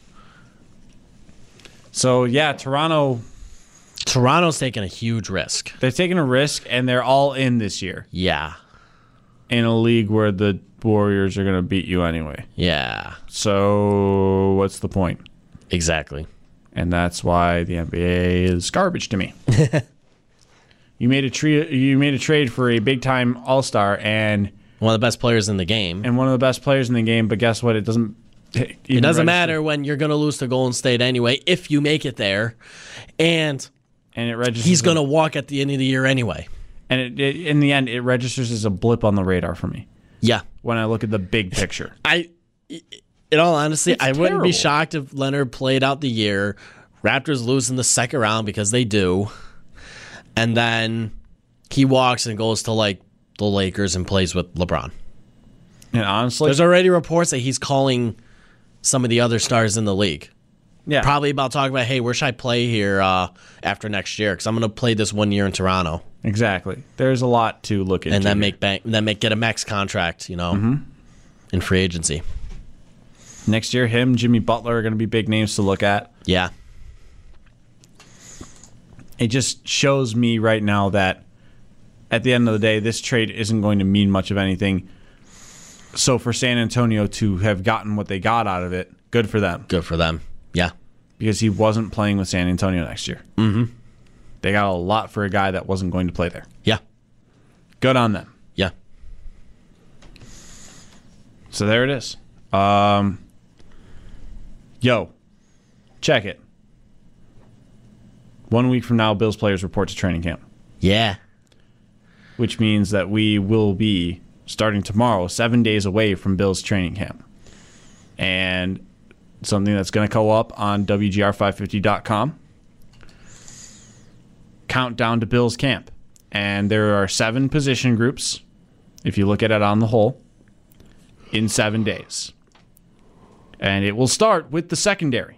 A: So, yeah, Toronto,
B: Toronto's taking a huge risk.
A: they're taking a risk, and they're all in this year
B: Yeah.
A: in a league where the Warriors are going to beat you anyway.
B: Yeah.
A: So, what's the point?
B: Exactly.
A: And that's why the N B A is garbage to me. you made a tre- you made a trade for a big time All Star and
B: One of the best players in the game.
A: and one of the best players in the game, but guess what? It doesn't.
B: It
A: even
B: doesn't
A: register.
B: matter when you're going to lose to Golden State anyway, if you make it there. And
A: And it registers.
B: he's going to walk at the end of the year anyway.
A: And it, it, in the end, it registers as a blip on the radar for me
B: Yeah.
A: when I look at the big picture.
B: I, in all honesty,
A: It's
B: I wouldn't
A: terrible.
B: be shocked if Leonard played out the year. Raptors lose in the second round because they do. And then he walks and goes to like the Lakers and plays with LeBron.
A: And honestly,
B: There's already reports that he's calling some of the other stars in the league.
A: yeah,
B: Probably about talking about, hey, where should I play here uh, after next year? Because I'm going to play this one year in Toronto,
A: exactly. There's a lot to look into,
B: and then
A: here.
B: make bank, then make get a max contract, you know,
A: Mm-hmm.
B: in free agency.
A: next year. Him, Jimmy Butler are going to be big names to look at.
B: Yeah,
A: It just shows me right now that at the end of the day, this trade isn't going to mean much of anything. So for San Antonio to have gotten what they got out of it, good for them.
B: good for them. Yeah,
A: Because he wasn't playing with San Antonio next year. Mm-hmm. They got a lot for a guy that wasn't going to play there.
B: yeah,
A: Good on them.
B: yeah.
A: So there it is. Um, yo, check it. One week from now, Bills players report to training camp,
B: Yeah.
A: which means that we will be starting tomorrow, seven days away from Bills training camp. And something that's going to go up on W G R five fifty dot com. Countdown to Bills camp. And there are seven position groups, if you look at it on the whole, in seven days. And it will start with the secondary.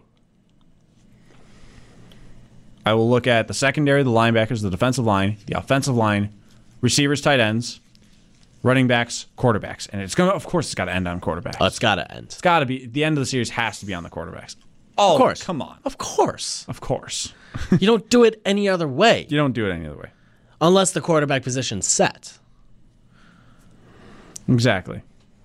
A: I will look at the secondary, the linebackers, the defensive line, the offensive line, receivers, tight ends, running backs, quarterbacks. And it's going to, of course, it's got to end on quarterbacks.
B: Oh, it's got to end.
A: It's got to be, the end of the series has to be on the quarterbacks. Oh,
B: Of course.
A: come on.
B: Of course.
A: Of course.
B: You don't do it any other way.
A: You don't do it any other way.
B: Unless the quarterback position's set.
A: Exactly.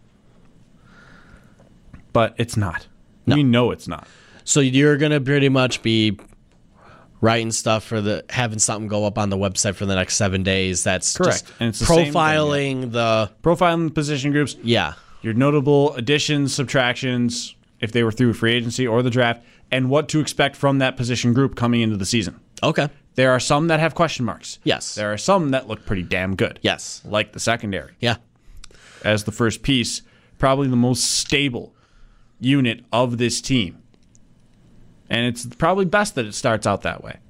A: But it's not.
B: No.
A: We know it's not.
B: So you're going to pretty much be writing stuff for the, having something go up on the website for the next seven days. That's
A: Correct.
B: just
A: And it's the same thing,
B: profiling the,
A: Profiling position groups,
B: yeah.
A: your notable additions, subtractions, if they were through free agency or the draft, and what to expect from that position group coming into the season.
B: Okay.
A: There are some that have question marks.
B: Yes.
A: There are some that look pretty damn good.
B: Yes.
A: Like the secondary.
B: Yeah.
A: As the first piece, probably the most stable unit of this team. And it's probably best that it starts out that way.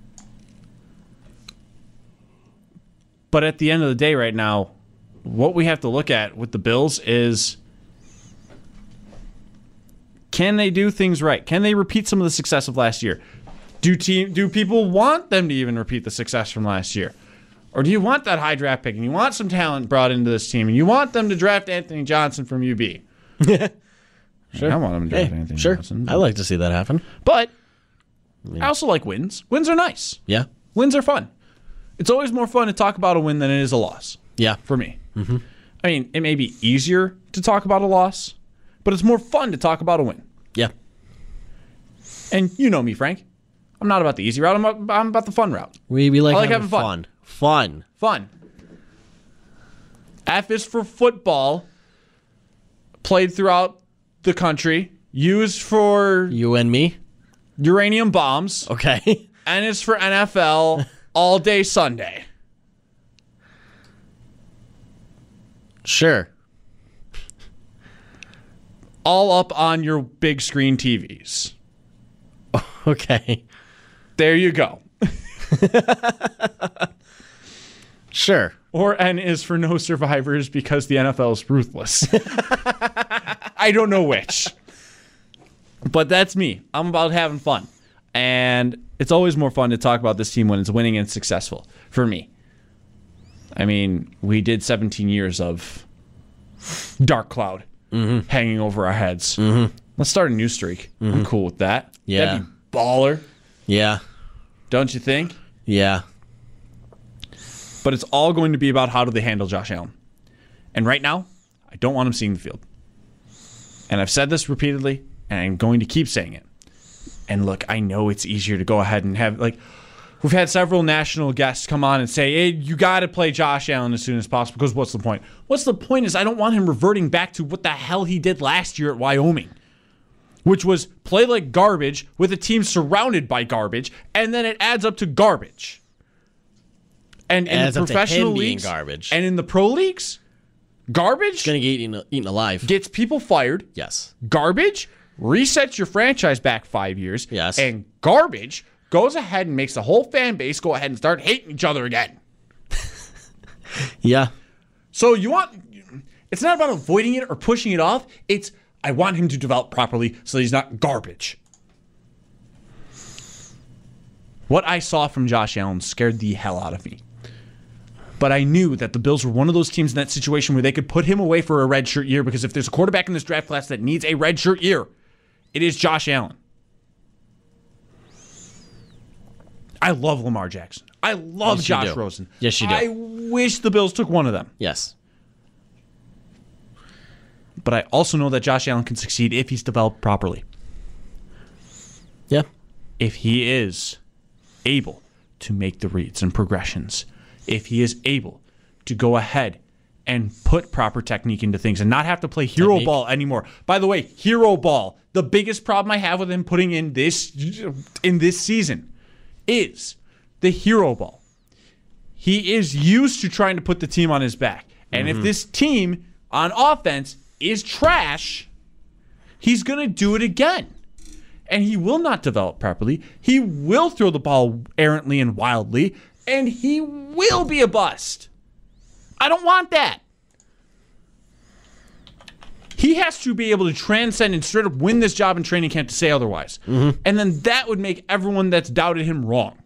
A: But at the end of the day right now, what we have to look at with the Bills is, can they do things right? Can they repeat some of the success of last year? Do team do people want them to even repeat the success from last year? Or do you want that high draft pick and you want some talent brought into this team and you want them to draft Anthony Johnson from U B?
B: Sure.
A: I want them to draft
B: Hey,
A: Anthony
B: sure.
A: Johnson.
B: I like to see that happen.
A: But I also like wins. Wins are nice.
B: Yeah.
A: Wins are fun. It's always more fun to talk about a win than it is a loss
B: Yeah.
A: for me. Mm-hmm. I mean, it may be easier to talk about a loss, but it's more fun to talk about a win.
B: Yeah.
A: And you know me, Frank. I'm not about the easy route. I'm about, I'm about the fun route.
B: We, we like,
A: I like
B: having,
A: having
B: fun. Fun.
A: Fun. F is for football. Played throughout the country. Used for
B: You and me.
A: uranium bombs.
B: Okay.
A: N is for N F L. All day Sunday.
B: Sure.
A: All up on your big screen T Vs.
B: Okay.
A: There you go.
B: Sure.
A: Or N is for no survivors because the N F L is ruthless. I don't know which. But But that's me. I'm about having fun. And it's always more fun to talk about this team when it's winning and successful, for me. I mean, we did seventeen years of dark cloud mm-hmm. hanging over our heads. Mm-hmm. Let's start a new streak. Mm-hmm. I'm cool with that.
B: Yeah.
A: That'd be baller.
B: Yeah.
A: Don't you think?
B: Yeah.
A: But it's all going to be about how do they handle Josh Allen. And right now, I don't want him seeing the field. And I've said this repeatedly, and I'm going to keep saying it. And look, I know it's easier to go ahead and have, like, we've had several national guests come on and say, hey, you got to play Josh Allen as soon as possible, because what's the point? What's the point is I don't want him reverting back to what the hell he did last year at Wyoming, which was play like garbage with a team surrounded by garbage, and then it adds up to garbage. And in the professional leagues,
B: garbage.
A: And in the pro leagues, garbage
B: going to get eaten, eaten alive.
A: Gets people fired.
B: Yes.
A: Garbage resets your franchise back five years.
B: Yes.
A: And garbage goes ahead and makes the whole fan base go ahead and start hating each other again.
B: Yeah.
A: So you want, it's not about avoiding it or pushing it off. It's, I want him to develop properly so that he's not garbage. What I saw from Josh Allen scared the hell out of me. But I knew that the Bills were one of those teams in that situation where they could put him away for a redshirt year, because if there's a quarterback in this draft class that needs a redshirt year, it is Josh Allen. I love Lamar Jackson. I love
B: yes,
A: Josh Rosen.
B: Yes, you do.
A: I wish the Bills took one of them.
B: Yes.
A: But I also know that Josh Allen can succeed if he's developed properly.
B: Yeah.
A: If he is able to make the reads and progressions, if he is able to go ahead and put proper technique into things and not have to play hero technique. ball anymore. By the way, hero ball, the biggest problem I have with him putting in this in this season is the hero ball. He is used to trying to put the team on his back. And mm-hmm. if this team on offense is trash, he's going to do it again. And he will not develop properly. He will throw the ball errantly and wildly, and he will be a bust. I don't want that. He has to be able to transcend and straight up win this job in training camp to say otherwise. Mm-hmm. And then that would make everyone that's doubted him wrong.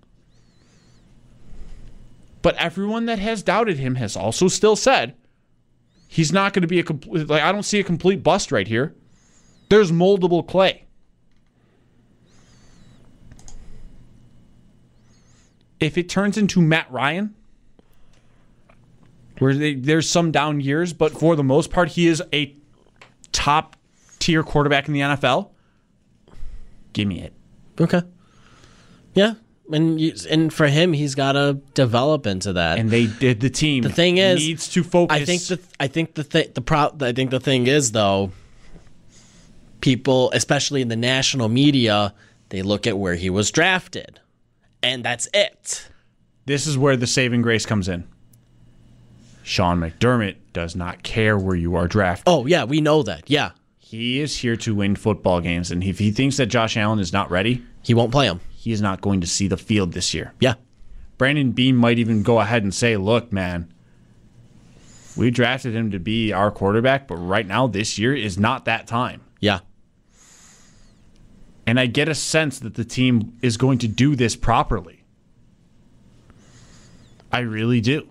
A: But everyone that has doubted him has also still said he's not going to be a complete, like, I don't see a complete bust right here. There's moldable clay. If it turns into Matt Ryan, where they, there's some down years, but for the most part, he is a top tier quarterback in the N F L, give me it.
B: Okay. Yeah. And you, and for him, he's got to develop into that.
A: And they did. The team.
B: The thing is,
A: needs to focus.
B: I think the I think the th- the pro- I think the thing is though, people, especially in the national media, they look at where he was drafted, and that's it.
A: This is where the saving grace comes in. Sean McDermott does not care where you are drafted.
B: Oh yeah, we know that. Yeah,
A: he is here to win football games, and if he thinks that Josh Allen is not ready,
B: he won't play him.
A: He is not going to see the field this year.
B: Yeah.
A: Brandon Beam might even go ahead and say, look, man, we drafted him to be our quarterback, but right now this year is not that time.
B: Yeah.
A: And I get a sense that the team is going to do this properly. I really do.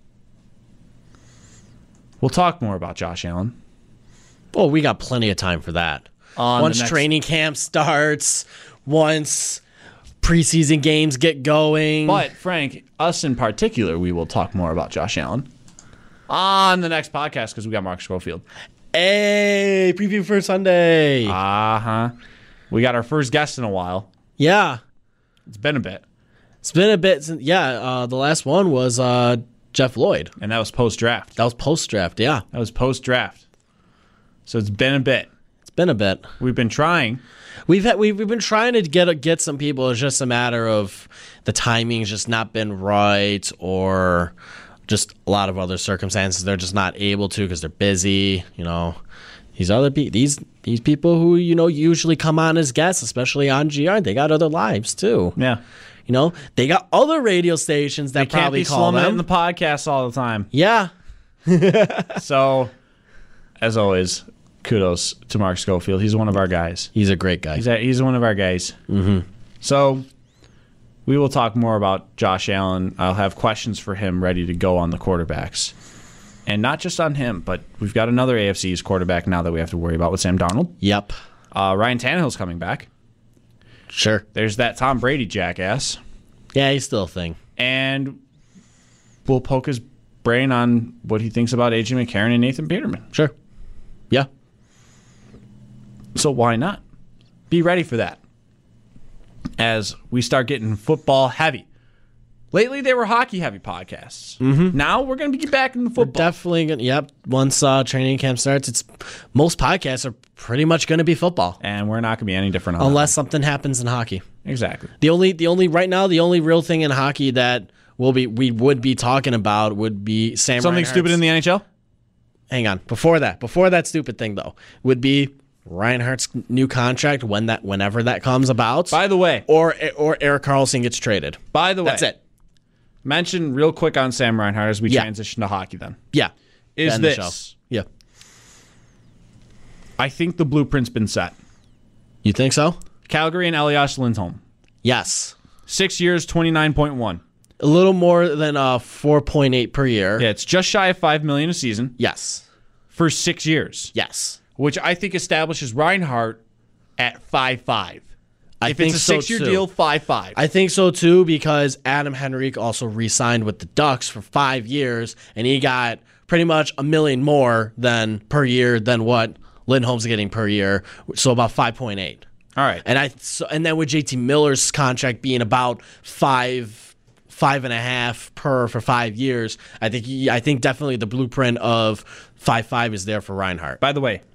A: We'll talk more about Josh Allen.
B: Well, we got plenty of time for that.
A: On
B: once
A: next...
B: training camp starts, once preseason games get going.
A: But, Frank, us in particular, we will talk more about Josh Allen on the next podcast because we got Mark Schofield.
B: Hey, preview for Sunday.
A: Uh-huh. We got our first guest in a while.
B: Yeah.
A: It's been a bit.
B: It's been a bit since, yeah, uh, the last one was uh, Jeff Lloyd.
A: And that was post-draft.
B: That was post-draft, yeah.
A: That was post-draft. So it's been a bit.
B: It's been a bit.
A: We've been trying.
B: We've had, we've, we've been trying to get get some people. It's just a matter of the timing's just not been right, or just a lot of other circumstances. They're just not able to because they're busy. You know, these other pe- these these people who you know usually come on as guests, especially on G R, they got other lives too.
A: Yeah,
B: you know, they got other radio stations that
A: they can't
B: probably
A: be
B: call them
A: in the podcast all the time.
B: Yeah.
A: So, as always, kudos to Mark Schofield. He's one of our guys.
B: He's a great guy.
A: He's a, he's one of our guys.
B: Mm-hmm.
A: So we will talk more about Josh Allen. I'll have questions for him ready to go on the quarterbacks. And not just on him, but we've got another A F C East quarterback now that we have to worry about with Sam Darnold.
B: Yep.
A: Uh, Ryan Tannehill's coming back.
B: Sure.
A: There's that Tom Brady jackass.
B: Yeah, he's still a thing.
A: And we'll poke his brain on what he thinks about A J McCarron and Nathan Peterman.
B: Sure. Yeah.
A: So why not? Be ready for that. As we start getting football heavy. Lately, they were hockey heavy podcasts.
B: Mm-hmm.
A: Now we're going to get back into
B: We're
A: football.
B: definitely going to, yep. Once uh, training camp starts, it's most podcasts are pretty much going to be football.
A: And we're not going to be any different on
B: Unless something happens in hockey.
A: that. Exactly.
B: The only, the only, right now, the only real thing in hockey that we'll be, we would be talking about would be Sam
A: Something
B: Reinhart's-
A: stupid in the N H L?
B: Hang on. Before that, before that stupid thing, though, would be Reinhardt's new contract when that, whenever that comes about.
A: By the way.
B: Or, or Eric Carlson gets traded.
A: By the way.
B: That's it.
A: Mention real quick on Sam Reinhart as we
B: Yeah.
A: transition to hockey then.
B: Yeah.
A: Is
B: End the
A: this.
B: show. Yeah.
A: I think the blueprint's been set.
B: You think so?
A: Calgary and Elias Lindholm.
B: Yes.
A: Six years, twenty-nine point one.
B: A little more than uh, four point eight per year.
A: Yeah, it's just shy of five million dollars a season
B: Yes.
A: for six years.
B: Yes.
A: Which I think establishes Reinhart at five five.
B: I
A: If
B: think
A: it's a
B: so,
A: six-year
B: too.
A: deal, five five.
B: I think so too because Adam Henrique also re-signed with the Ducks for five years, and he got pretty much a million more than per year than what Lindholm's getting per year, so about five point eight.
A: All right.
B: And I so, and then with J T Miller's contract being about five five and a half per for five years, I think he, I think definitely the blueprint of five five is there for Reinhart.
A: By the way,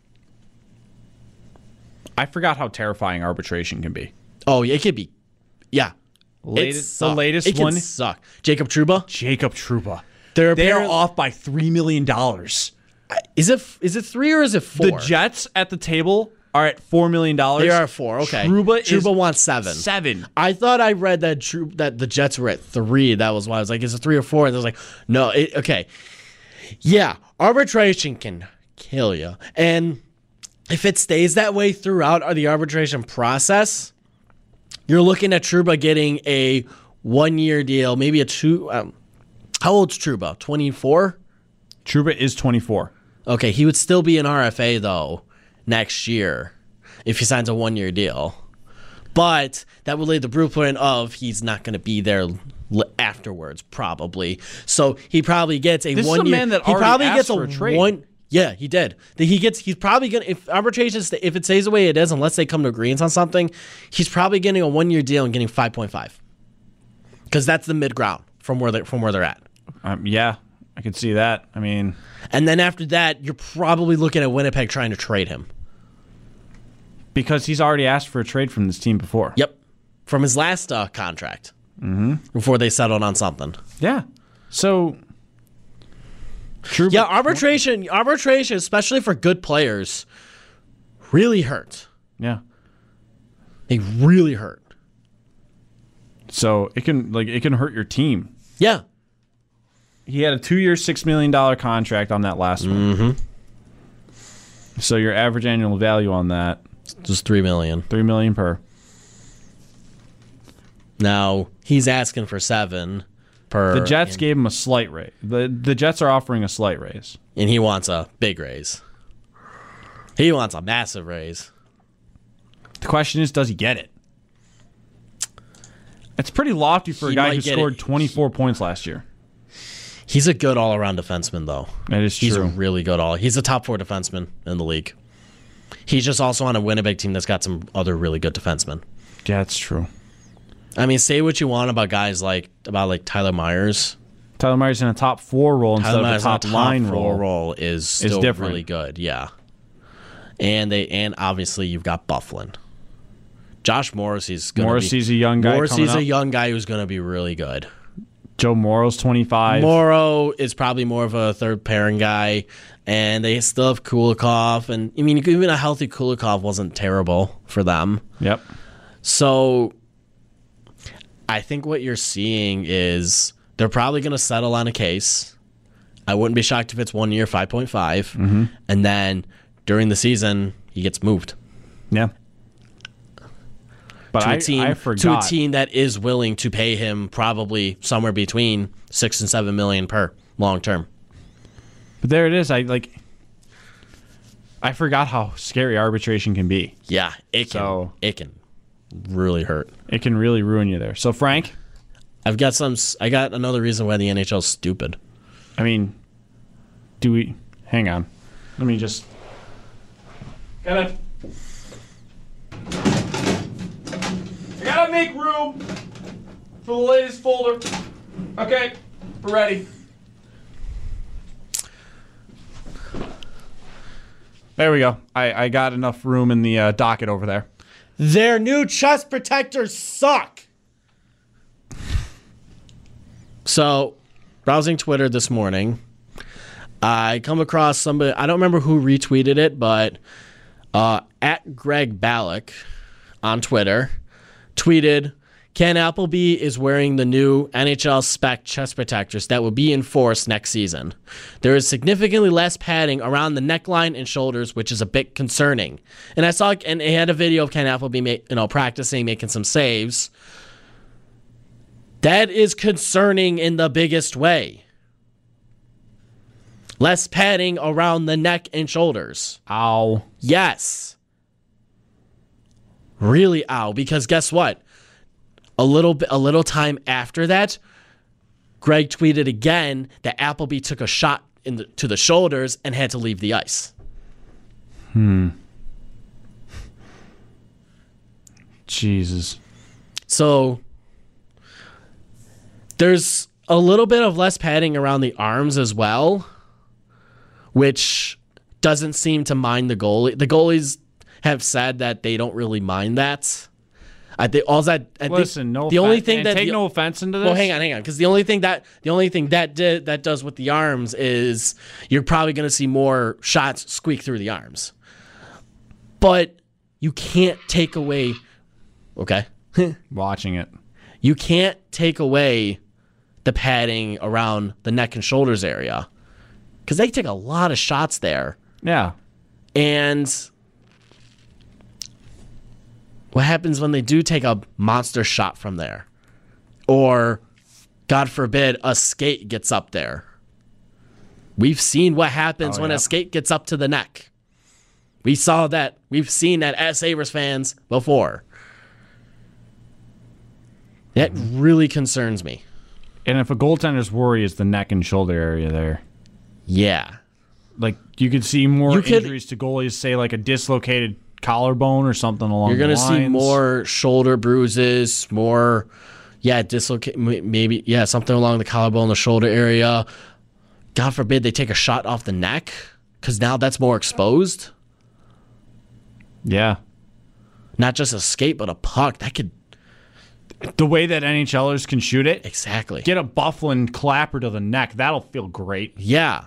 A: I forgot how terrifying arbitration can be.
B: Oh, it could be, yeah.
A: Latest,
B: It
A: the
B: suck.
A: latest
B: it can
A: one,
B: suck. Jacob Trouba.
A: Jacob Trouba.
B: They're
A: They are
B: apparent-
A: off by three million dollars.
B: Is it is it three or is it four?
A: The Jets at the table are at four million dollars.
B: They are four. Okay.
A: Trouba, is
B: Trouba wants seven.
A: Seven.
B: I thought I read that Tru- that the Jets were at three. That was why I was like, is it three or four? And I was like, no. It, okay. Yeah, arbitration can kill you, and if it stays that way throughout the arbitration process, you're looking at Trouba getting a one-year deal, maybe a two. Um, how old's Trouba? twenty-four.
A: Trouba is twenty-four.
B: Okay, he would still be an R F A though next year if he signs a one-year deal. But that would lay the blueprint of he's not going to be there l- afterwards, probably. So he probably gets a
A: This is a
B: one year.
A: man that
B: he
A: already
B: probably
A: asked
B: gets
A: for a trade.
B: one. Yeah, he did. That he gets. He's probably gonna if arbitration sta- if it stays the way it is, unless they come to agreement on something, he's probably getting a one-year deal and getting five point five because that's the mid ground from where they from where they're at.
A: Um, yeah, I could see that. I mean,
B: And then after that, you're probably looking at Winnipeg trying to trade him.
A: because he's already asked for a trade from this team before.
B: Yep. From his last uh, contract. Mm-hmm. Before they settled on something.
A: Yeah. So, Trouba,
B: Yeah, arbitration, arbitration, especially for good players, really hurt.
A: yeah.
B: They really hurt.
A: So it can like it can hurt your team.
B: Yeah.
A: He had a two-year, six million dollar contract on that last one.
B: Mm-hmm.
A: So your average annual value on that
B: Just three million.
A: three million per.
B: Now he's asking for seven per.
A: The Jets
B: and,
A: gave him a slight raise. The the Jets are offering a slight raise.
B: and he wants a big raise. He wants a massive raise.
A: The question is, does he get it? It's pretty lofty for a
B: He
A: guy
B: might
A: who
B: get
A: scored
B: it.
A: twenty-four points last year.
B: He's a good all-around defenseman, though.
A: That is
B: He's
A: true.
B: a really good all. He's a top four defenseman in the league. He's just also on a Winnipeg team that's got some other really good defensemen.
A: Yeah, it's true.
B: I mean, say what you want about guys like about like Tyler Myers.
A: Tyler Myers in a top four role instead
B: Tyler
A: of a
B: Myers
A: top
B: on a
A: line
B: four
A: role.
B: role is still
A: different.
B: really good. Yeah, and they and obviously you've got Bufflin. Josh Morrissey's gonna
A: Morrissey's
B: be,
A: a young guy
B: Morrissey's
A: coming
B: a
A: up.
B: young guy who's going to be really good.
A: Joe Morrow's twenty-five.
B: Morrow is probably more of a third pairing guy, and they still have Kulikov, and I mean even a healthy Kulikov wasn't terrible for them.
A: Yep.
B: So I think what you're seeing is they're probably going to settle on a case. I wouldn't be shocked if it's one year, five point five,
A: Mm-hmm.
B: and then during the season, he gets moved.
A: Yeah. But
B: to a
A: I,
B: team,
A: I forgot.
B: to a team that is willing to pay him probably somewhere between six and seven million per long term.
A: But there it is. I like. I forgot how scary arbitration can be.
B: Yeah, it can.
A: So-
B: it can really hurt.
A: It can really ruin you there. So Frank,
B: I've got some. I got another reason why the N H L is stupid.
A: I mean, do we? Hang on. Let me just. Gotta. I gotta make room for the latest folder. Okay, we're ready. There we go. I, I got enough room in the uh, docket over there.
B: Their new chest protectors suck. So, browsing Twitter this morning, I come across somebody. I don't remember who retweeted it, but uh, at Greg Ballack on Twitter tweeted, Ken Appleby is wearing the new N H L spec chest protectors that will be enforced next season. There is significantly less padding around the neckline and shoulders, which is a bit concerning. And I saw, and he had a video of Ken Appleby, you know, practicing, making some saves. That is concerning in the biggest way. Less padding around the neck and shoulders.
A: Ow.
B: Yes. Really ow, because guess what? A little bit, a little time after that, Greg tweeted again that Appleby took a shot in the, to the shoulders and had to leave the ice.
A: Hmm. Jesus.
B: So there's a little bit of less padding around the arms as well, which doesn't seem to mind the goalie. The goalies have said that they don't really mind that. I think all that. I
A: Listen,
B: think
A: no.
B: the
A: offen-
B: only thing
A: and
B: that
A: take
B: the,
A: no offense into this.
B: well, hang on, hang on, because the only thing that the only thing that did that does with the arms is you're probably going to see more shots squeak through the arms, but you can't take away. Okay,
A: Watching it.
B: you can't take away the padding around the neck and shoulders area because they take a lot of shots there,
A: Yeah.
B: and what happens when they do take a monster shot from there? Or, God forbid, a skate gets up there. We've seen what happens
A: Oh,
B: when
A: yeah.
B: a skate gets up to the neck. We saw that. We've seen that as Sabres fans before. That really concerns me.
A: And if a goaltender's worry is the neck and shoulder area there,
B: Yeah.
A: like you could see more
B: You could-
A: injuries to goalies, say like a dislocated collarbone or something along
B: You're going
A: the
B: to
A: lines.
B: see more shoulder bruises, more, yeah, dislocate, maybe, yeah, something along the collarbone, the shoulder area. God forbid they take a shot off the neck, because now that's more exposed.
A: Yeah.
B: Not just a skate, but a puck. That could,
A: The way that NHLers can shoot it,
B: exactly.
A: get a Bufflin clapper to the neck. That'll feel great.
B: Yeah.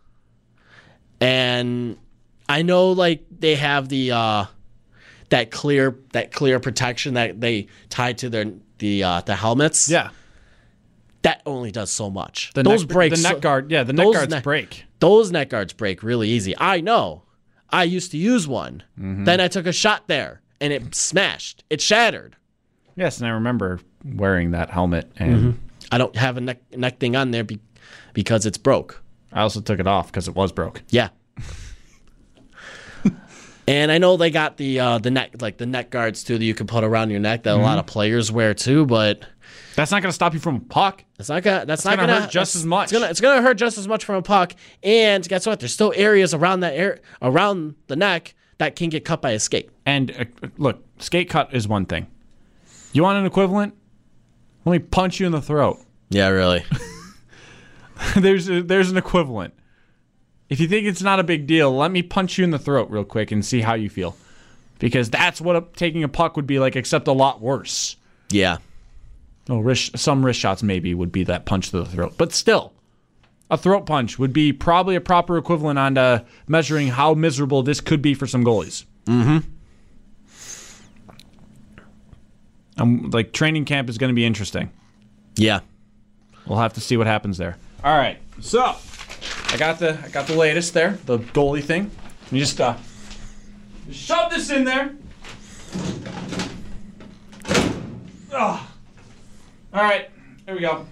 B: And I know, like, they have the, uh, that clear, that clear protection that they tie to their, the, uh, the helmets.
A: Yeah.
B: That only does so much.
A: The
B: those
A: neck,
B: breaks.
A: The neck guard. Yeah, the neck
B: those
A: guards
B: ne-
A: break.
B: Those neck guards break really easy. I know. I used to use one.
A: Mm-hmm.
B: Then I took a shot there, and it smashed. It shattered.
A: Yes, and I remember wearing that helmet, and
B: I don't have a neck neck thing on there be, because it's broke.
A: I also took it off because it was broke.
B: Yeah. And I know they got the uh, the neck like the neck guards too that you can put around your neck that a lot of players wear too, but
A: That's not going to stop you from a puck.
B: it's not gonna that's not
A: gonna
B: gonna
A: hurt just
B: that's-
A: as much.
B: It's gonna it's gonna hurt just as much from a puck. And guess what? There's still areas around that air around the neck that can get cut by a skate.
A: And uh, look, skate cut is one thing. You want an equivalent? Let me punch you in the throat.
B: Yeah, really.
A: there's a, there's an equivalent. If you think it's not a big deal, let me punch you in the throat real quick and see how you feel. Because that's what a, taking a puck would be like, except a lot worse.
B: Yeah.
A: Oh, wrist, some wrist shots maybe would be that punch to the throat. But still, a throat punch would be probably a proper equivalent on to measuring how miserable this could be for some goalies.
B: Mm-hmm.
A: Um, like, training camp is going to be interesting.
B: Yeah.
A: We'll have to see what happens there. All right, so I got the I got the latest there, the goalie thing. me just uh, just shove this in there. Oh. All right, here we go.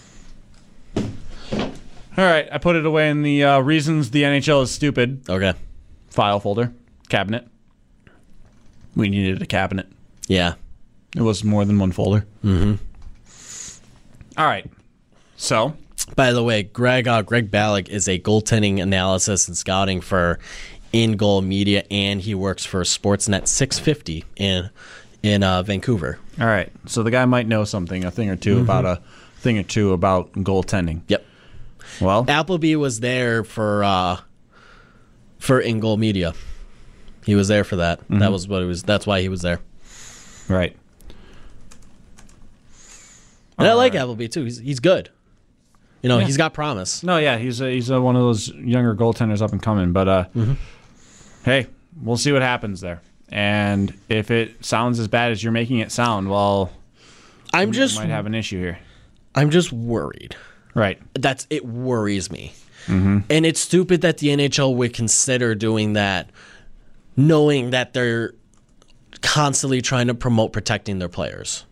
A: All right, I put it away in the uh, reasons the N H L is stupid
B: Okay.
A: file folder, cabinet. We needed a cabinet.
B: Yeah.
A: It was more than one folder.
B: Mm-hmm.
A: All right, so
B: By the way, Greg uh, Greg Ballack is a goaltending analysis and scouting for In Goal Media, and he works for Sportsnet six fifty in in uh, Vancouver.
A: all right, so the guy might know something, a thing or 2
B: Mm-hmm.
A: about a thing or two about goaltending.
B: Yep.
A: Well,
B: Appleby was there for uh, for In Goal Media. He was there for that.
A: Mm-hmm.
B: That was what it was. That's why he was there.
A: right.
B: And I
A: All
B: like
A: right.
B: Appleby too. He's he's good. You know,
A: Yeah.
B: he's got promise.
A: No, yeah, he's a, he's a, one of those younger goaltenders up and coming. But uh,
B: Mm-hmm.
A: hey, we'll see what happens there. And if it sounds as bad as you're making it sound, well,
B: I'm
A: we
B: just
A: might have an issue here.
B: I'm just worried.
A: Right.
B: That's it worries me. Mm-hmm. And it's stupid that the N H L would consider doing that, knowing that they're constantly trying to promote protecting their players.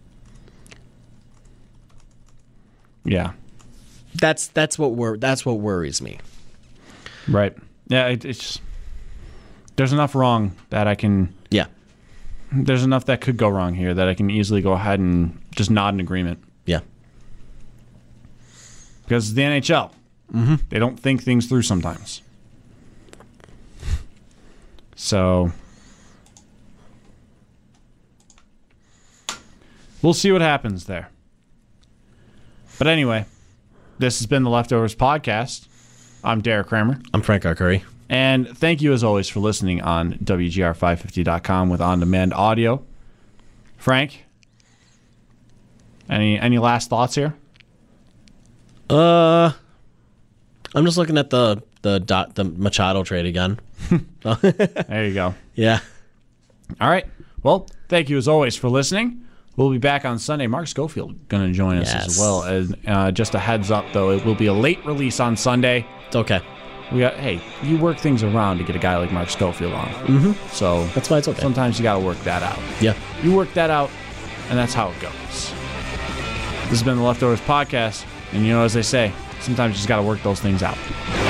A: Yeah.
B: That's that's what wor- that's what worries me.
A: Right. Yeah, it, it's there's enough wrong that I can
B: Yeah.
A: there's enough that could go wrong here that I can easily go ahead and just nod in agreement.
B: Yeah.
A: Because it's the N H L. Mm-hmm. They don't think things through sometimes. So we'll see what happens there. But anyway, this has been the Leftovers Podcast. I'm Derek Kramer.
B: I'm Frank Arcuri.
A: And thank you, as always, for listening on W G R five fifty dot com with on-demand audio. Frank, any any last thoughts here?
B: Uh, I'm just looking at the the dot the Machado trade again.
A: There you go.
B: Yeah.
A: All right. Well, thank you, as always, for listening. We'll be back on Sunday. Mark Schofield going to join us
B: Yes.
A: as well. As uh, just a heads up, though, it will be a late release on Sunday.
B: It's okay.
A: We got hey, you work things around to get a guy like Mark Schofield on. Mm-hmm. So
B: That's why it's okay.
A: sometimes you got to work that out.
B: Yeah.
A: You work that out, and that's how it goes. This has been the Leftovers Podcast, and you know, as they say, sometimes you just got to work those things out.